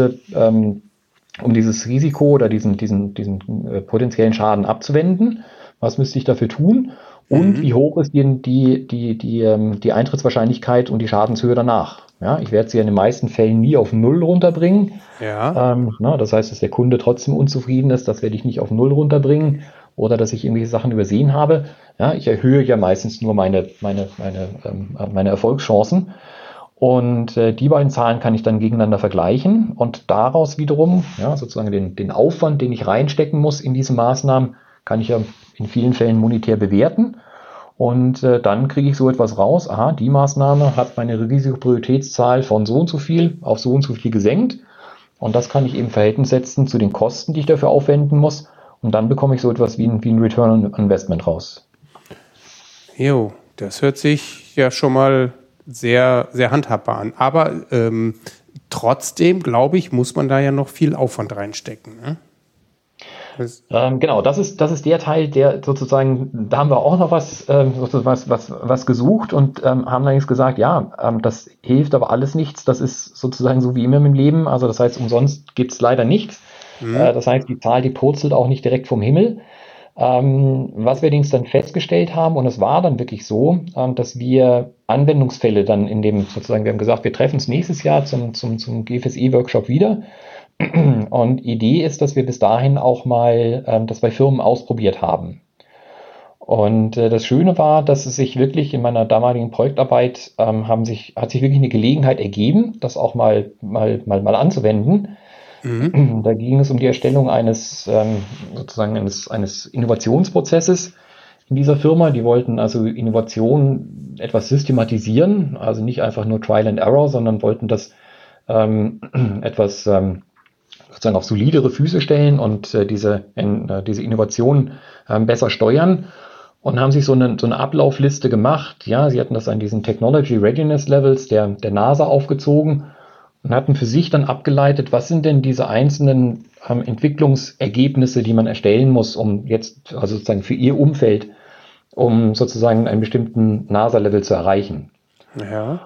S2: um dieses Risiko oder diesen potenziellen Schaden abzuwenden? Was müsste ich dafür tun? Und wie
S1: Mhm.
S2: hoch ist die Eintrittswahrscheinlichkeit und die Schadenshöhe danach? Ja, ich werde sie in den meisten Fällen nie auf Null runterbringen.
S1: Ja.
S2: Das heißt, dass der Kunde trotzdem unzufrieden ist, das werde ich nicht auf Null runterbringen oder dass ich irgendwelche Sachen übersehen habe. Ja, ich erhöhe ja meistens nur meine Erfolgschancen. Und die beiden Zahlen kann ich dann gegeneinander vergleichen und daraus wiederum, ja, sozusagen den Aufwand, den ich reinstecken muss in diese Maßnahmen, kann ich ja in vielen Fällen monetär bewerten. Und dann kriege ich so etwas raus, aha, die Maßnahme hat meine Risikoprioritätszahl von so und so viel auf so und so viel gesenkt. Und das kann ich eben Verhältnis setzen zu den Kosten, die ich dafür aufwenden muss. Und dann bekomme ich so etwas wie ein Return on Investment raus.
S1: Jo, das hört sich ja schon mal sehr, sehr handhabbar an. Aber trotzdem, glaube ich, muss man da ja noch viel Aufwand reinstecken. Ne?
S2: Genau, das ist der Teil, der sozusagen, da haben wir auch noch was gesucht und haben allerdings gesagt, ja, das hilft aber alles nichts. Das ist sozusagen so wie immer im Leben. Also das heißt, umsonst gibt es leider nichts.
S1: Mhm.
S2: Das heißt, die Zahl, die purzelt auch nicht direkt vom Himmel. Was wir allerdings dann festgestellt haben, und es war dann wirklich so, dass wir Anwendungsfälle dann wir haben gesagt, wir treffen uns nächstes Jahr zum GFSE-Workshop wieder. Und Idee ist, dass wir bis dahin auch mal das bei Firmen ausprobiert haben. Und das Schöne war, dass es sich wirklich in meiner damaligen Projektarbeit hat sich wirklich eine Gelegenheit ergeben, das auch mal anzuwenden.
S1: Mhm.
S2: Da ging es um die Erstellung eines Innovationsprozesses in dieser Firma. Die wollten also Innovation etwas systematisieren, also nicht einfach nur Trial and Error, sondern wollten das etwas sozusagen auf solidere Füße stellen und diese Innovation besser steuern und haben sich so eine Ablaufliste gemacht. Ja, sie hatten das an diesen Technology Readiness Levels der NASA aufgezogen und hatten für sich dann abgeleitet, was sind denn diese einzelnen Entwicklungsergebnisse, die man erstellen muss, um jetzt, also sozusagen für ihr Umfeld, um sozusagen einen bestimmten NASA-Level zu erreichen.
S1: Ja.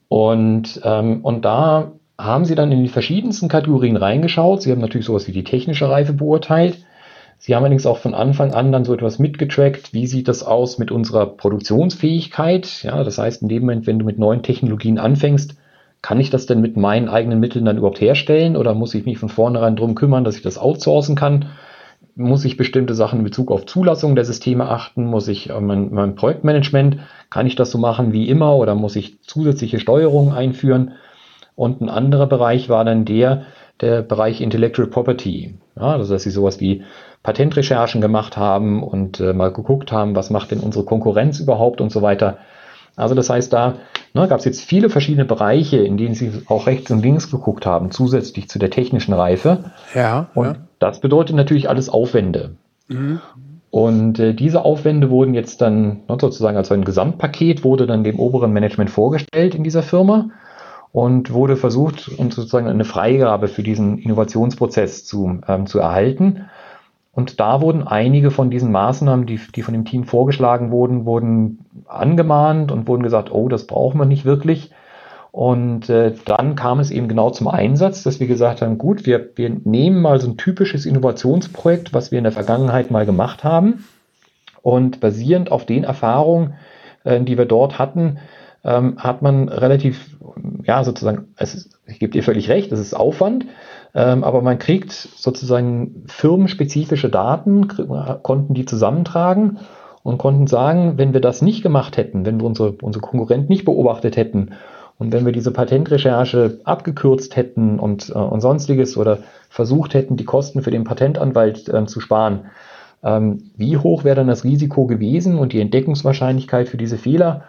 S2: Und da haben sie dann in die verschiedensten Kategorien reingeschaut. Sie haben natürlich sowas wie die technische Reife beurteilt. Sie haben allerdings auch von Anfang an dann so etwas mitgetrackt. Wie sieht das aus mit unserer Produktionsfähigkeit? Ja, das heißt, in dem Moment, wenn du mit neuen Technologien anfängst, kann ich das denn mit meinen eigenen Mitteln dann überhaupt herstellen oder muss ich mich von vornherein drum kümmern, dass ich das outsourcen kann? Muss ich bestimmte Sachen in Bezug auf Zulassung der Systeme achten? Muss ich mein Projektmanagement, kann ich das so machen wie immer oder muss ich zusätzliche Steuerungen einführen? Und ein anderer Bereich war dann der Bereich Intellectual Property. Ja, also dass sie sowas wie Patentrecherchen gemacht haben und mal geguckt haben, was macht denn unsere Konkurrenz überhaupt und so weiter. Also das heißt, da gab es jetzt viele verschiedene Bereiche, in denen sie auch rechts und links geguckt haben, zusätzlich zu der technischen Reife.
S1: Ja,
S2: Und
S1: ja.
S2: das bedeutet natürlich alles Aufwände.
S1: Mhm.
S2: Und diese Aufwände wurden jetzt dann sozusagen als ein Gesamtpaket, wurde dann dem oberen Management vorgestellt in dieser Firma und wurde versucht, und sozusagen eine Freigabe für diesen Innovationsprozess zu erhalten. Und da wurden einige von diesen Maßnahmen, die von dem Team vorgeschlagen wurden angemahnt und wurden gesagt, oh, das braucht man nicht wirklich. Und dann kam es eben genau zum Einsatz, dass wir gesagt haben, gut, wir nehmen mal so ein typisches Innovationsprojekt, was wir in der Vergangenheit mal gemacht haben. Und basierend auf den Erfahrungen, die wir dort hatten, hat man relativ, ja, sozusagen, ich gebe dir völlig recht, es ist Aufwand, aber man kriegt sozusagen firmenspezifische Daten, konnten die zusammentragen und konnten sagen, wenn wir das nicht gemacht hätten, wenn wir unsere Konkurrenten nicht beobachtet hätten und wenn wir diese Patentrecherche abgekürzt hätten und sonstiges oder versucht hätten, die Kosten für den Patentanwalt zu sparen, wie hoch wäre dann das Risiko gewesen und die Entdeckungswahrscheinlichkeit für diese Fehler?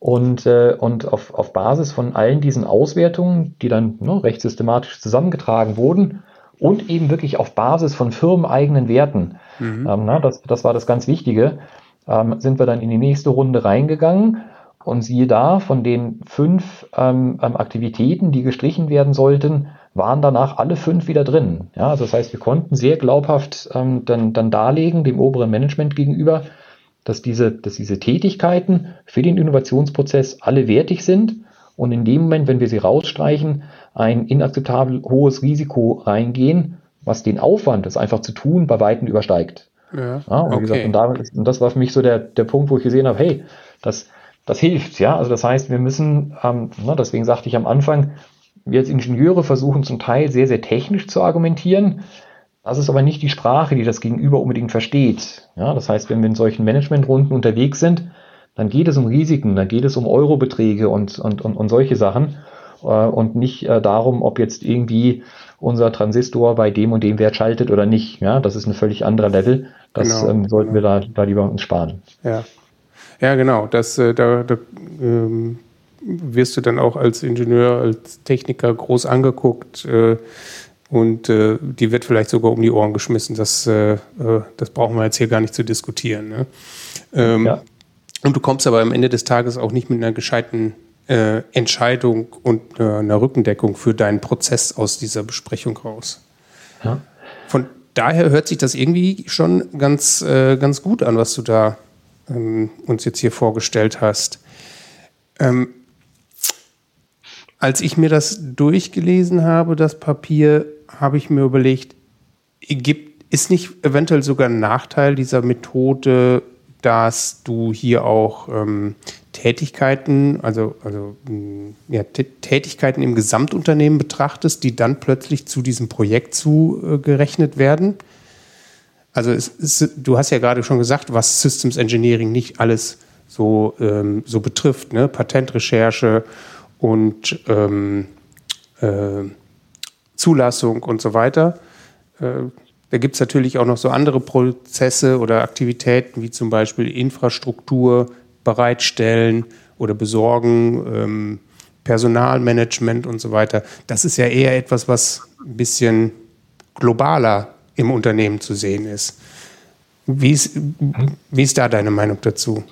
S2: Und auf Basis von allen diesen Auswertungen, die dann recht systematisch zusammengetragen wurden und eben wirklich auf Basis von firmeneigenen Werten, das war das ganz Wichtige, sind wir dann in die nächste Runde reingegangen und siehe da, von den 5 Aktivitäten, die gestrichen werden sollten, waren danach alle 5 wieder drin. Ja, also das heißt, wir konnten sehr glaubhaft dann darlegen, dem oberen Management gegenüber, dass diese Tätigkeiten für den Innovationsprozess alle wertig sind und in dem Moment, wenn wir sie rausstreichen, ein inakzeptabel hohes Risiko reingehen, was den Aufwand, das einfach zu tun, bei Weitem übersteigt.
S1: Ja,
S2: und wie gesagt, und das war für mich so der Punkt, wo ich gesehen habe, hey, das hilft. Ja, also das heißt, wir müssen, deswegen sagte ich am Anfang, wir als Ingenieure versuchen zum Teil sehr, sehr technisch zu argumentieren. Das ist aber nicht die Sprache, die das Gegenüber unbedingt versteht. Ja, das heißt, wenn wir in solchen Managementrunden unterwegs sind, dann geht es um Risiken, dann geht es um Eurobeträge und solche Sachen und nicht darum, ob jetzt irgendwie unser Transistor bei dem und dem Wert schaltet oder nicht. Ja, das ist ein völlig anderer Level. Das sollten wir da lieber uns sparen.
S1: Ja, genau. Da wirst du dann auch als Ingenieur, als Techniker groß angeguckt. Und die wird vielleicht sogar um die Ohren geschmissen. Das brauchen wir jetzt hier gar nicht zu diskutieren. Ne? Und du kommst aber am Ende des Tages auch nicht mit einer gescheiten Entscheidung und einer Rückendeckung für deinen Prozess aus dieser Besprechung raus. Ja. Von daher hört sich das irgendwie schon ganz gut an, was du da uns jetzt hier vorgestellt hast. Als ich mir das durchgelesen habe, das Papier, habe ich mir überlegt, ist nicht eventuell sogar ein Nachteil dieser Methode, dass du hier auch Tätigkeiten, Tätigkeiten im Gesamtunternehmen betrachtest, die dann plötzlich zu diesem Projekt zugerechnet werden? Also du hast ja gerade schon gesagt, was Systems Engineering nicht alles so betrifft, ne? Patentrecherche und Zulassung und so weiter. Da gibt es natürlich auch noch so andere Prozesse oder Aktivitäten, wie zum Beispiel Infrastruktur bereitstellen oder besorgen, Personalmanagement und so weiter. Das ist ja eher etwas, was ein bisschen globaler im Unternehmen zu sehen ist. Wie ist da deine Meinung dazu?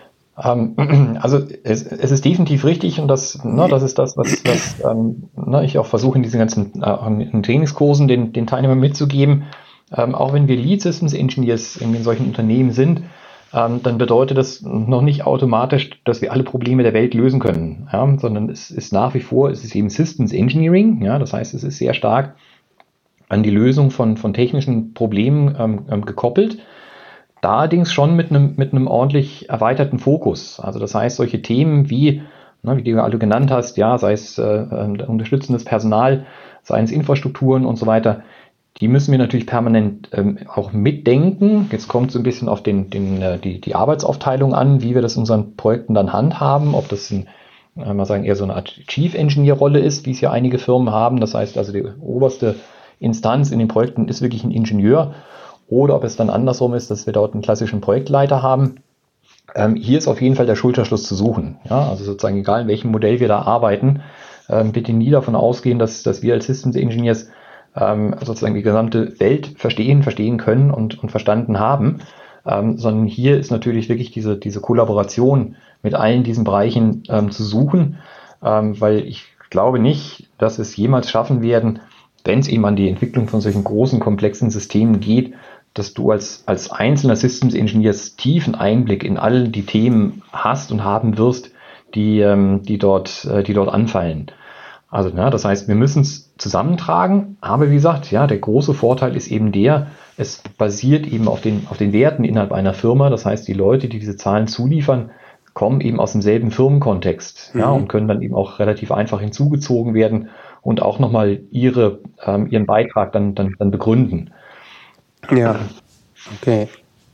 S2: Also es ist definitiv richtig und das ist das, was ich auch versuche in diesen ganzen in Trainingskursen den Teilnehmern mitzugeben. Auch wenn wir Lead Systems Engineers in solchen Unternehmen sind, dann bedeutet das noch nicht automatisch, dass wir alle Probleme der Welt lösen können, ja? Sondern es ist nach wie vor, es ist eben Systems Engineering, ja? Das heißt, es ist sehr stark an die Lösung von technischen Problemen gekoppelt. Da allerdings schon mit einem ordentlich erweiterten Fokus. Also das heißt, solche Themen wie du alle genannt hast, ja, sei es unterstützendes Personal, sei es Infrastrukturen und so weiter, die müssen wir natürlich permanent auch mitdenken. Jetzt kommt es so ein bisschen auf die Arbeitsaufteilung an, wie wir das in unseren Projekten dann handhaben, ob das eher so eine Art Chief Engineer Rolle ist, wie es ja einige Firmen haben. Das heißt also, die oberste Instanz in den Projekten ist wirklich ein Ingenieur. Oder ob es dann andersrum ist, dass wir dort einen klassischen Projektleiter haben. Hier ist auf jeden Fall der Schulterschluss zu suchen. Ja, also sozusagen egal, in welchem Modell wir da arbeiten, bitte nie davon ausgehen, dass wir als Systems Engineers sozusagen die gesamte Welt verstehen können und verstanden haben. Sondern hier ist natürlich wirklich diese Kollaboration mit allen diesen Bereichen zu suchen, weil ich glaube nicht, dass wir es jemals schaffen werden, wenn es eben an die Entwicklung von solchen großen, komplexen Systemen geht, dass du als einzelner Systems Engineer tiefen Einblick in all die Themen hast und haben wirst, die dort anfallen. Also das heißt, wir müssen es zusammentragen, aber wie gesagt, ja, der große Vorteil ist eben es basiert eben auf den Werten innerhalb einer Firma. Das heißt, die Leute, die diese Zahlen zuliefern, kommen eben aus demselben Firmenkontext, ja, und können dann eben auch relativ einfach hinzugezogen werden und auch nochmal ihren Beitrag dann begründen.
S1: Ja, okay.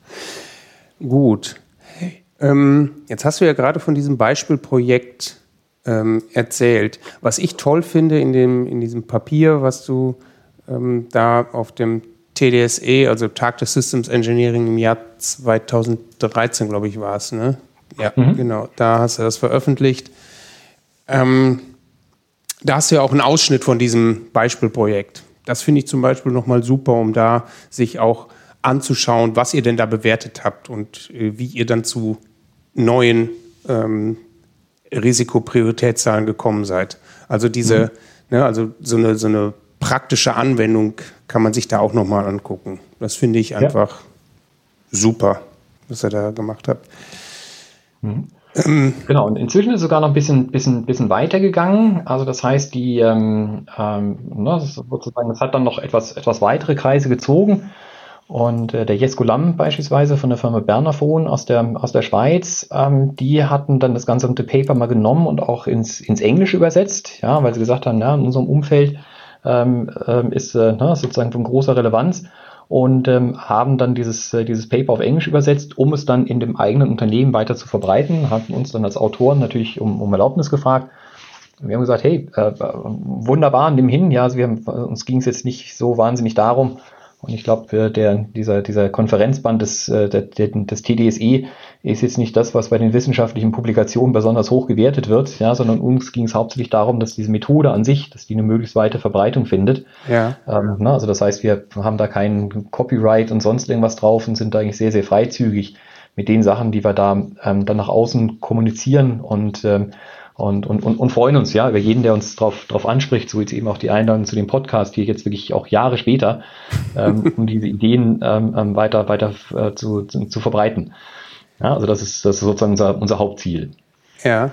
S1: Gut. Jetzt hast du ja gerade von diesem Beispielprojekt erzählt. Was ich toll finde in diesem Papier, was du da auf dem TDSE, also Tag des Systems Engineering im Jahr 2013, glaube ich, war es, ne? Ja, genau. Da hast du das veröffentlicht. Da hast du ja auch einen Ausschnitt von diesem Beispielprojekt. Das finde ich zum Beispiel nochmal super, um da sich auch anzuschauen, was ihr denn da bewertet habt und wie ihr dann zu neuen Risikoprioritätszahlen gekommen seid. Also also so eine praktische Anwendung kann man sich da auch nochmal angucken. Das finde ich einfach super, was ihr da gemacht habt.
S2: Genau, und inzwischen ist es sogar noch ein bisschen weiter gegangen. Also das heißt, das hat dann noch etwas weitere Kreise gezogen. Und der Jesko Lamm beispielsweise von der Firma Bernerphon aus der Schweiz, die hatten dann das gesamte Paper mal genommen und auch ins Englische übersetzt, ja, weil sie gesagt haben, in unserem Umfeld ist sozusagen von großer Relevanz. Und haben dann dieses Paper auf Englisch übersetzt, um es dann in dem eigenen Unternehmen weiter zu verbreiten, hatten uns dann als Autoren natürlich um Erlaubnis gefragt. Wir haben gesagt, hey, wunderbar, nimm hin. Ja, also uns ging es jetzt nicht so wahnsinnig darum. Und ich glaube, dieser Konferenzband des TDSE ist jetzt nicht das, was bei den wissenschaftlichen Publikationen besonders hoch gewertet wird, ja, sondern uns ging es hauptsächlich darum, dass diese Methode an sich, dass die eine möglichst weite Verbreitung findet. Ja. Also das heißt, wir haben da kein Copyright und sonst irgendwas drauf und sind da eigentlich sehr, sehr freizügig mit den Sachen, die wir da dann nach außen kommunizieren und freuen uns ja über jeden, der uns drauf anspricht, so jetzt eben auch die Einladung zu dem Podcast hier jetzt wirklich auch Jahre später, um diese Ideen weiter zu verbreiten. Ja, also das ist sozusagen unser Hauptziel.
S1: Ja.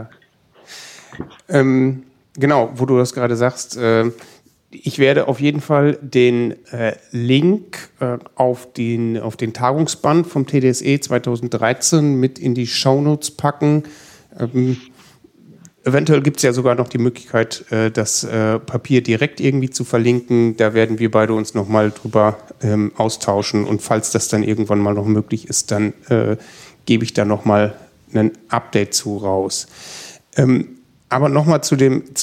S1: Genau, wo du das gerade sagst, ich werde auf jeden Fall den Link auf den Tagungsband vom TDSE 2013 mit in die Shownotes packen. Eventuell gibt es ja sogar noch die Möglichkeit, das Papier direkt irgendwie zu verlinken. Da werden wir beide uns nochmal drüber austauschen. Und falls das dann irgendwann mal noch möglich ist, dann gebe ich da nochmal ein Update raus. Aber nochmal zu den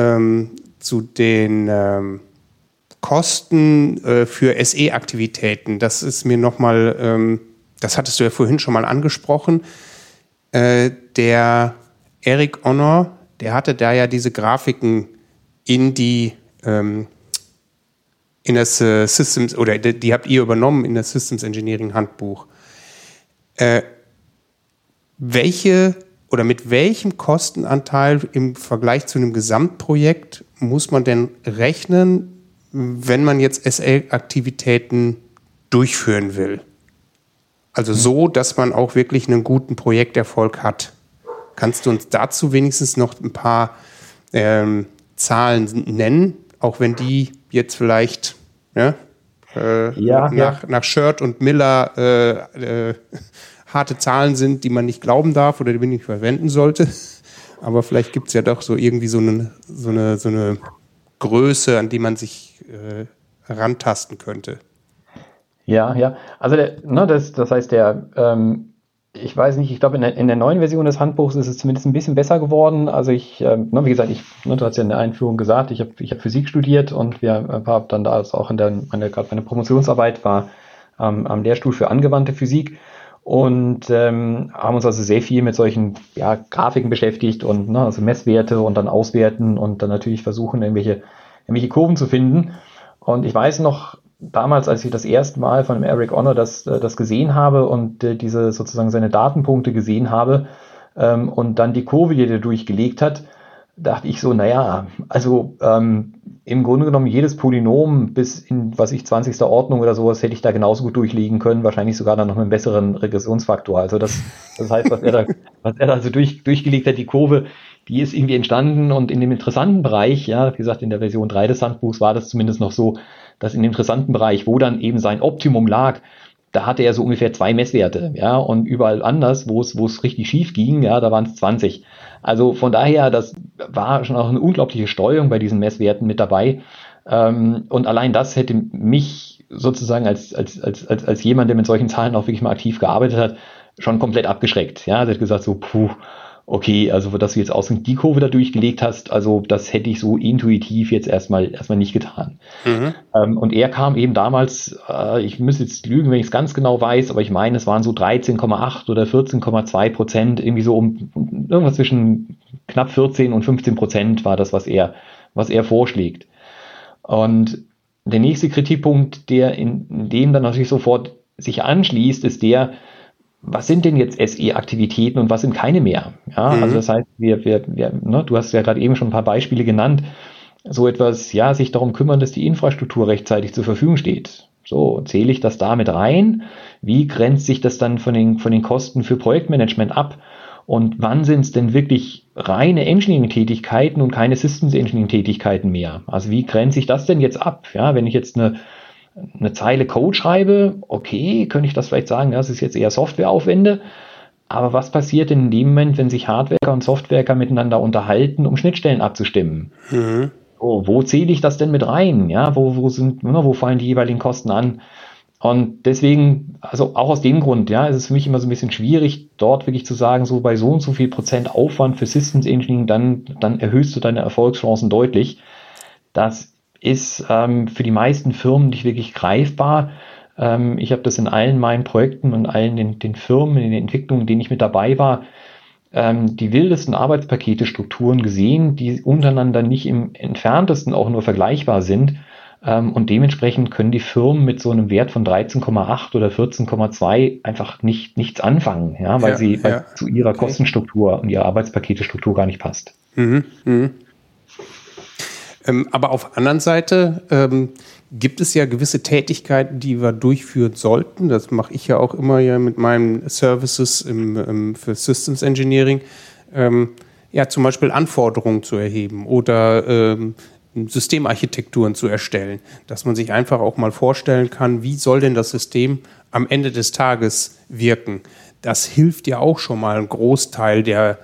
S1: Kosten für SE-Aktivitäten. Das ist mir nochmal, das hattest du ja vorhin schon mal angesprochen. Der Eric Honor, der hatte da ja diese Grafiken in das Systems, oder die habt ihr übernommen in das Systems Engineering Handbuch. Mit welchem Kostenanteil im Vergleich zu einem Gesamtprojekt muss man denn rechnen, wenn man jetzt SL-Aktivitäten durchführen will? Also so, dass man auch wirklich einen guten Projekterfolg hat. Kannst du uns dazu wenigstens noch ein paar Zahlen nennen, auch wenn die jetzt vielleicht nach Shirt und Miller harte Zahlen sind, die man nicht glauben darf oder die man nicht verwenden sollte. Aber vielleicht gibt es ja doch so irgendwie so eine Größe, an die man sich herantasten könnte. Ja.
S2: Also das heißt, ich weiß nicht, ich glaube, in der neuen Version des Handbuchs ist es zumindest ein bisschen besser geworden. Also wie gesagt, du hast ja in der Einführung gesagt, ich hab Physik studiert und wir haben dann da auch meine Promotionsarbeit war am Lehrstuhl für angewandte Physik und haben uns also sehr viel mit solchen Grafiken beschäftigt und also Messwerte und dann auswerten und dann natürlich versuchen, irgendwelche Kurven zu finden. Und ich weiß noch, damals, als ich das erste Mal von dem Eric Honor das gesehen habe und diese sozusagen seine Datenpunkte gesehen habe und dann die Kurve, die er durchgelegt hat, dachte ich so, im Grunde genommen jedes Polynom bis in, 20. Ordnung oder sowas hätte ich da genauso gut durchlegen können, wahrscheinlich sogar dann noch mit einem besseren Regressionsfaktor. Also das heißt, was er da so durchgelegt hat, die Kurve, die ist irgendwie entstanden und in dem interessanten Bereich, wie gesagt, in der Version 3 des Handbuchs war das zumindest noch so, dass in dem interessanten Bereich, wo dann eben sein Optimum lag, da hatte er so ungefähr 2 Messwerte, und überall anders, wo es richtig schief ging, da waren es 20. Also von daher, das war schon auch eine unglaubliche Streuung bei diesen Messwerten mit dabei. Und allein das hätte mich sozusagen als jemand, der mit solchen Zahlen auch wirklich mal aktiv gearbeitet hat, schon komplett abgeschreckt. Er hat gesagt so, okay, also dass du jetzt ausdrücklich die Kurve da durchgelegt hast, also das hätte ich so intuitiv jetzt erstmal nicht getan. Und er kam eben damals, ich müsste jetzt lügen, wenn ich es ganz genau weiß, aber ich meine, es waren so 13,8 oder 14,2%, irgendwie so irgendwas zwischen knapp 14 und 15% war das, was er vorschlägt. Und der nächste Kritikpunkt, der in dem dann natürlich sofort sich anschließt, ist der, was sind denn jetzt SE-Aktivitäten und was sind keine mehr? Ja, also das heißt, du hast ja gerade eben schon ein paar Beispiele genannt, so etwas, ja, sich darum kümmern, dass die Infrastruktur rechtzeitig zur Verfügung steht. So, zähle ich das damit rein? Wie grenzt sich das dann von den Kosten für Projektmanagement ab? Und wann sind es denn wirklich reine Engineering-Tätigkeiten und keine Systems-Engineering-Tätigkeiten mehr? Also wie grenze ich das denn jetzt ab? Ja, wenn ich jetzt eine Zeile Code schreibe, okay, könnte ich das vielleicht sagen, das ist jetzt eher Softwareaufwände. Aber was passiert denn in dem Moment, wenn sich Hardwerker und Softwerker miteinander unterhalten, um Schnittstellen abzustimmen? Wo zähle ich das denn mit rein? Ja, wo fallen die jeweiligen Kosten an? Und deswegen, also auch aus dem Grund, ja, ist es für mich immer so ein bisschen schwierig, dort wirklich zu sagen, so bei so und so viel Prozent Aufwand für Systems Engineering, dann erhöhst du deine Erfolgschancen deutlich. Das ist für die meisten Firmen nicht wirklich greifbar. Ich habe das in allen meinen Projekten und allen den Firmen, in den Entwicklungen, in denen ich mit dabei war, die wildesten Arbeitspakete, Strukturen gesehen, die untereinander nicht im entferntesten auch nur vergleichbar sind. Und dementsprechend können die Firmen mit so einem Wert von 13,8 oder 14,2 einfach nichts anfangen, ja, weil sie zu ihrer Kostenstruktur und ihrer Arbeitspaketestruktur gar nicht passt.
S1: Aber auf der anderen Seite gibt es ja gewisse Tätigkeiten, die wir durchführen sollten. Das mache ich ja auch immer mit meinen Services für Systems Engineering. Zum Beispiel Anforderungen zu erheben oder Systemarchitekturen zu erstellen, dass man sich einfach auch mal vorstellen kann, wie soll denn das System am Ende des Tages wirken. Das hilft ja auch schon mal einen Großteil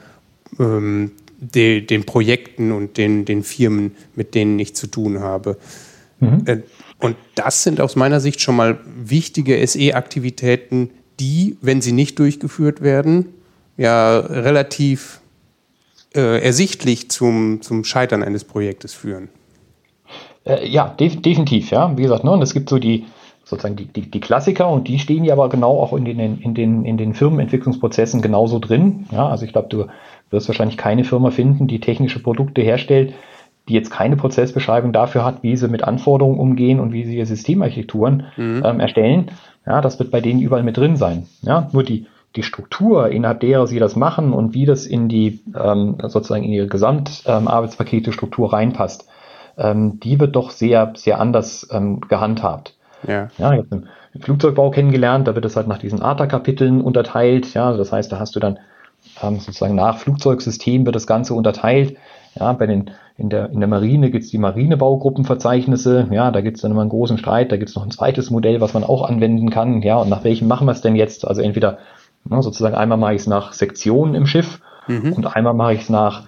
S1: den Projekten und den Firmen, mit denen ich zu tun habe. Und das sind aus meiner Sicht schon mal wichtige SE-Aktivitäten, die, wenn sie nicht durchgeführt werden, ja relativ ersichtlich zum Scheitern eines Projektes führen.
S2: Definitiv, ja. Wie gesagt, und es gibt so die Klassiker und die stehen ja aber genau auch in den Firmenentwicklungsprozessen genauso drin. Ja, also ich glaube, du wirst wahrscheinlich keine Firma finden, die technische Produkte herstellt, die jetzt keine Prozessbeschreibung dafür hat, wie sie mit Anforderungen umgehen und wie sie ihre Systemarchitekturen erstellen. Ja, das wird bei denen überall mit drin sein. Ja, nur die Struktur, innerhalb derer sie das machen und wie das in sozusagen in ihre Gesamtarbeitspakete-Struktur reinpasst, die wird doch sehr, sehr anders gehandhabt. Ja, ich habe den Flugzeugbau kennengelernt, da wird es halt nach diesen ATA-Kapiteln unterteilt. Ja, das heißt, da hast du dann sozusagen nach Flugzeugsystem wird das Ganze unterteilt. Ja, in der Marine gibt es die Marinebaugruppenverzeichnisse. Ja, da gibt es dann immer einen großen Streit. Da gibt es noch ein zweites Modell, was man auch anwenden kann. Ja, und nach welchem machen wir es denn jetzt? Also entweder sozusagen einmal mache ich es nach Sektionen im Schiff und einmal mache ich es nach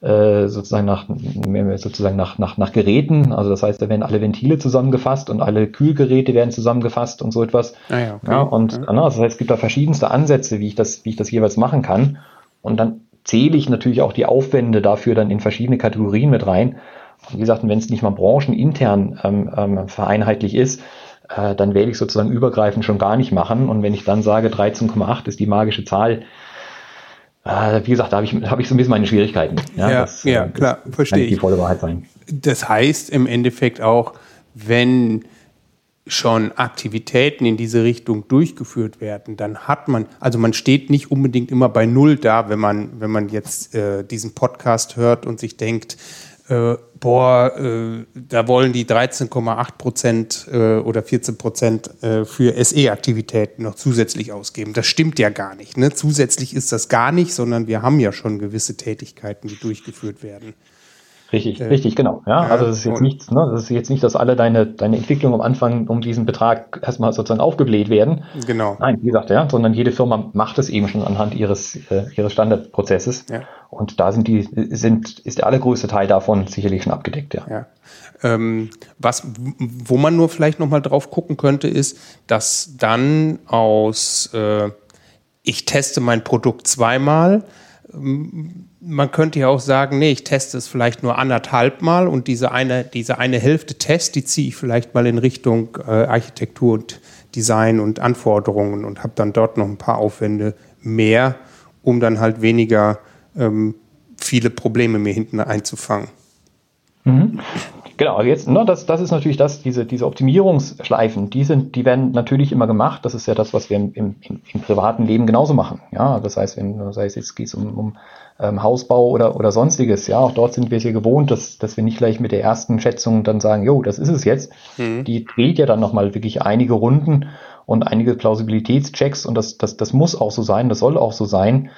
S2: nach Geräten. Also das heißt, da werden alle Ventile zusammengefasst und alle Kühlgeräte werden zusammengefasst und so etwas. Das heißt, es gibt da verschiedenste Ansätze, wie ich das jeweils machen kann. Und dann zähle ich natürlich auch die Aufwände dafür dann in verschiedene Kategorien mit rein. Und wie gesagt, wenn es nicht mal branchenintern vereinheitlich ist, dann werde ich sozusagen übergreifend schon gar nicht machen. Und wenn ich dann sage, 13,8 ist die magische Zahl, wie gesagt, da habe ich so ein bisschen meine Schwierigkeiten.
S1: Klar, verstehe ich.
S2: Die volle Wahrheit sein.
S1: Das heißt im Endeffekt auch, wenn schon Aktivitäten in diese Richtung durchgeführt werden, dann man steht nicht unbedingt immer bei Null da, wenn man jetzt diesen Podcast hört und sich denkt, da wollen die 13,8% oder 14% für SE-Aktivitäten noch zusätzlich ausgeben. Das stimmt ja gar nicht. Ne? Zusätzlich ist das gar nicht, sondern wir haben ja schon gewisse Tätigkeiten, die durchgeführt werden.
S2: Richtig, genau. Ja, also das ist jetzt nichts, ne? Das ist jetzt nicht, dass alle deine Entwicklung am Anfang um diesen Betrag erstmal sozusagen aufgebläht werden.
S1: Genau.
S2: Nein, wie gesagt, sondern jede Firma macht es eben schon anhand ihres Standardprozesses. Ja. Und da ist der allergrößte Teil davon sicherlich schon abgedeckt, ja.
S1: Wo man nur vielleicht nochmal drauf gucken könnte, ist, dass dann ich teste mein Produkt zweimal, Man könnte ja auch sagen, nee, ich teste es vielleicht nur 1,5 Mal und diese eine Hälfte Test, die ziehe ich vielleicht mal in Richtung Architektur und Design und Anforderungen und habe dann dort noch ein paar Aufwände mehr, um dann halt weniger viele Probleme mir hinten einzufangen.
S2: Mhm. Genau, also jetzt, ne, das ist natürlich diese Optimierungsschleifen, die werden natürlich immer gemacht. Das ist ja das, was wir im privaten Leben genauso machen. Ja, das heißt, sei es jetzt geht um Hausbau oder sonstiges, ja, auch dort sind wir es ja gewohnt, dass wir nicht gleich mit der ersten Schätzung dann sagen, jo, das ist es jetzt. Die dreht ja dann nochmal wirklich einige Runden und einige Plausibilitätschecks und das muss auch so sein, das soll auch so sein.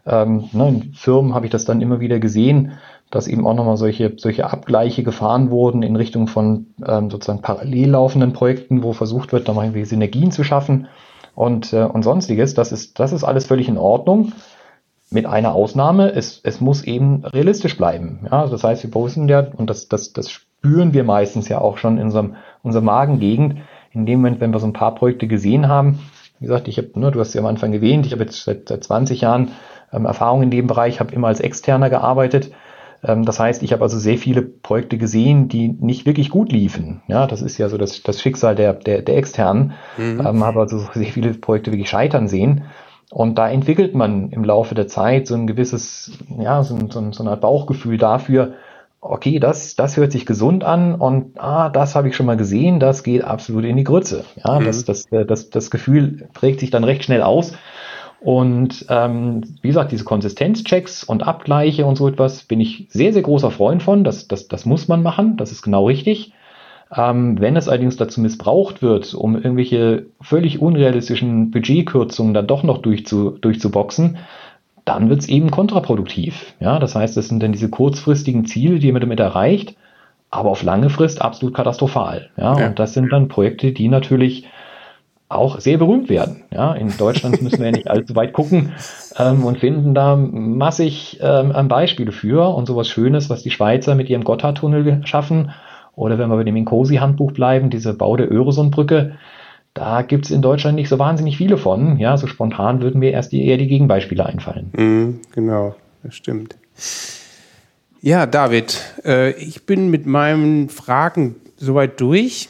S2: In Firmen habe ich das dann immer wieder gesehen, dass eben auch nochmal solche Abgleiche gefahren wurden in Richtung von sozusagen parallel laufenden Projekten, wo versucht wird, da mal irgendwie Synergien zu schaffen und sonstiges. Das ist alles völlig in Ordnung. Mit einer Ausnahme, es muss eben realistisch bleiben. Ja, das heißt, wir müssen ja, und das spüren wir meistens ja auch schon in unserer Magengegend, in dem Moment, wenn wir so ein paar Projekte gesehen haben. Wie gesagt, du hast ja am Anfang erwähnt, ich habe jetzt seit 20 Jahren Erfahrung in dem Bereich, habe immer als Externer gearbeitet. Das heißt, ich habe also sehr viele Projekte gesehen, die nicht wirklich gut liefen. Ja, das ist ja so das Schicksal der Externen. Habe also sehr viele Projekte wirklich scheitern sehen. Und da entwickelt man im Laufe der Zeit so ein gewisses, ja, so eine Art Bauchgefühl dafür, okay, das hört sich gesund an und das habe ich schon mal gesehen, das geht absolut in die Grütze. Ja, das Gefühl prägt sich dann recht schnell aus. Und wie gesagt, diese Konsistenzchecks und Abgleiche und so etwas bin ich sehr, sehr großer Freund von. Das muss man machen, das ist genau richtig. Wenn es allerdings dazu missbraucht wird, um irgendwelche völlig unrealistischen Budgetkürzungen dann doch noch durchzuboxen, dann wird es eben kontraproduktiv. Ja, das heißt, das sind dann diese kurzfristigen Ziele, die man damit erreicht, aber auf lange Frist absolut katastrophal. Ja. Und das sind dann Projekte, die natürlich auch sehr berühmt werden. Ja, in Deutschland müssen wir ja nicht allzu weit gucken und finden da massig Beispiele für und sowas Schönes, was die Schweizer mit ihrem Gotthardtunnel schaffen. Oder wenn wir bei dem Inkosi-Handbuch bleiben, diese Bau der Öresundbrücke, da gibt es in Deutschland nicht so wahnsinnig viele von. Ja, so spontan würden mir erst eher die Gegenbeispiele einfallen.
S1: Genau, das stimmt. Ja, David, ich bin mit meinen Fragen soweit durch.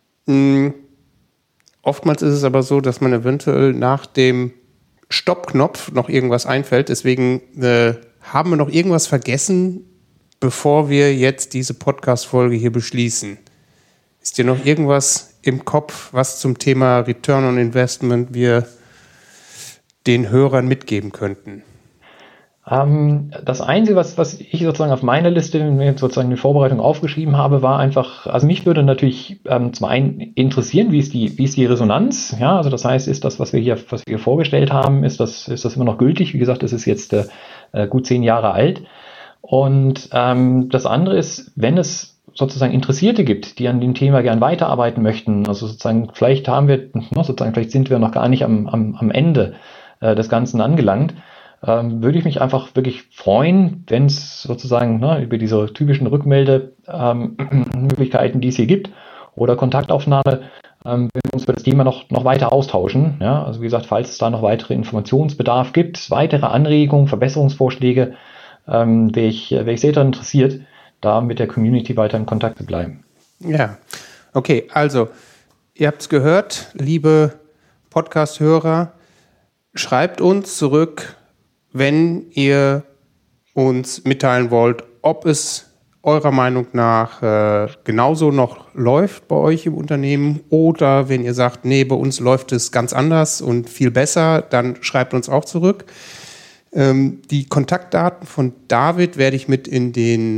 S1: Oftmals ist es aber so, dass man eventuell nach dem Stoppknopf noch irgendwas einfällt. Deswegen haben wir noch irgendwas vergessen, bevor wir jetzt diese Podcast-Folge hier beschließen. Ist dir noch irgendwas im Kopf, was zum Thema Return on Investment wir den Hörern mitgeben könnten?
S2: Das Einzige, was ich sozusagen auf meiner Liste, sozusagen in Vorbereitung aufgeschrieben habe, war einfach, also mich würde natürlich zum einen interessieren, wie ist die Resonanz? Ja, also das heißt, ist das, was wir hier vorgestellt haben, ist das immer noch gültig? Wie gesagt, es ist jetzt gut 10 Jahre alt. Und das andere ist, wenn es sozusagen Interessierte gibt, die an dem Thema gern weiterarbeiten möchten, also sozusagen vielleicht sind wir noch gar nicht am Ende des Ganzen angelangt, würde ich mich einfach wirklich freuen, wenn es sozusagen über diese typischen Rückmeldemöglichkeiten, die es hier gibt, oder Kontaktaufnahme, wenn wir uns über das Thema noch weiter austauschen. Ja? Also wie gesagt, falls es da noch weitere Informationsbedarf gibt, weitere Anregungen, Verbesserungsvorschläge, wäre ich sehr daran interessiert, da mit der Community weiter in Kontakt zu bleiben.
S1: Ja, okay, also ihr habt es gehört, liebe Podcast-Hörer, schreibt uns zurück, wenn ihr uns mitteilen wollt, ob es eurer Meinung nach genauso noch läuft bei euch im Unternehmen oder wenn ihr sagt, nee, bei uns läuft es ganz anders und viel besser, dann schreibt uns auch zurück. Die Kontaktdaten von David werde ich mit in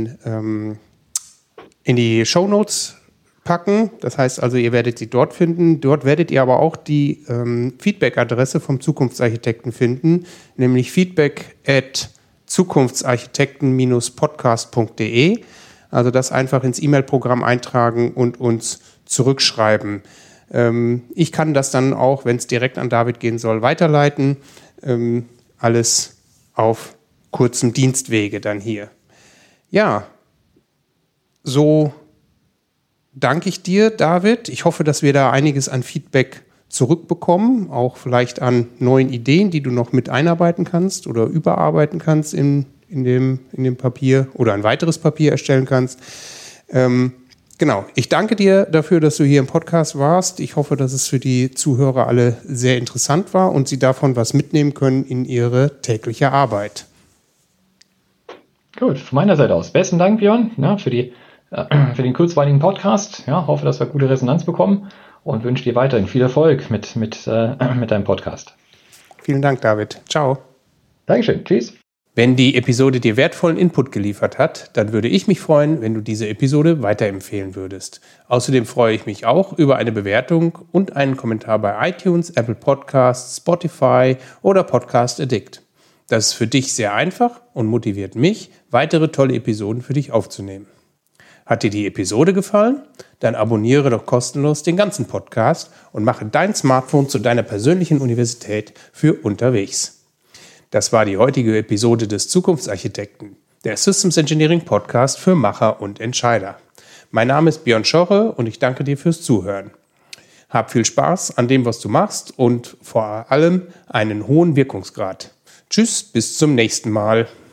S1: die Shownotes packen. Das heißt also, ihr werdet sie dort finden. Dort werdet ihr aber auch die Feedback-Adresse vom Zukunftsarchitekten finden, nämlich feedback@zukunftsarchitekten-podcast.de. Also das einfach ins E-Mail-Programm eintragen und uns zurückschreiben. Ich kann das dann auch, wenn es direkt an David gehen soll, weiterleiten. Alles auf kurzem Dienstwege dann hier. Ja, so danke ich dir, David. Ich hoffe, dass wir da einiges an Feedback zurückbekommen, auch vielleicht an neuen Ideen, die du noch mit einarbeiten kannst oder überarbeiten kannst in dem Papier oder ein weiteres Papier erstellen kannst. Genau, ich danke dir dafür, dass du hier im Podcast warst. Ich hoffe, dass es für die Zuhörer alle sehr interessant war und sie davon was mitnehmen können in ihre tägliche Arbeit.
S2: Gut, von meiner Seite aus. Besten Dank, Björn, für den kurzweiligen Podcast. Ja, hoffe, dass wir gute Resonanz bekommen und wünsche dir weiterhin viel Erfolg mit deinem Podcast.
S1: Vielen Dank, David. Ciao.
S2: Dankeschön. Tschüss.
S1: Wenn die Episode dir wertvollen Input geliefert hat, dann würde ich mich freuen, wenn du diese Episode weiterempfehlen würdest. Außerdem freue ich mich auch über eine Bewertung und einen Kommentar bei iTunes, Apple Podcasts, Spotify oder Podcast Addict. Das ist für dich sehr einfach und motiviert mich, weitere tolle Episoden für dich aufzunehmen. Hat dir die Episode gefallen? Dann abonniere doch kostenlos den ganzen Podcast und mache dein Smartphone zu deiner persönlichen Universität für unterwegs. Das war die heutige Episode des Zukunftsarchitekten, der Systems Engineering Podcast für Macher und Entscheider. Mein Name ist Björn Schorre und ich danke dir fürs Zuhören. Hab viel Spaß an dem, was du machst und vor allem einen hohen Wirkungsgrad. Tschüss, bis zum nächsten Mal.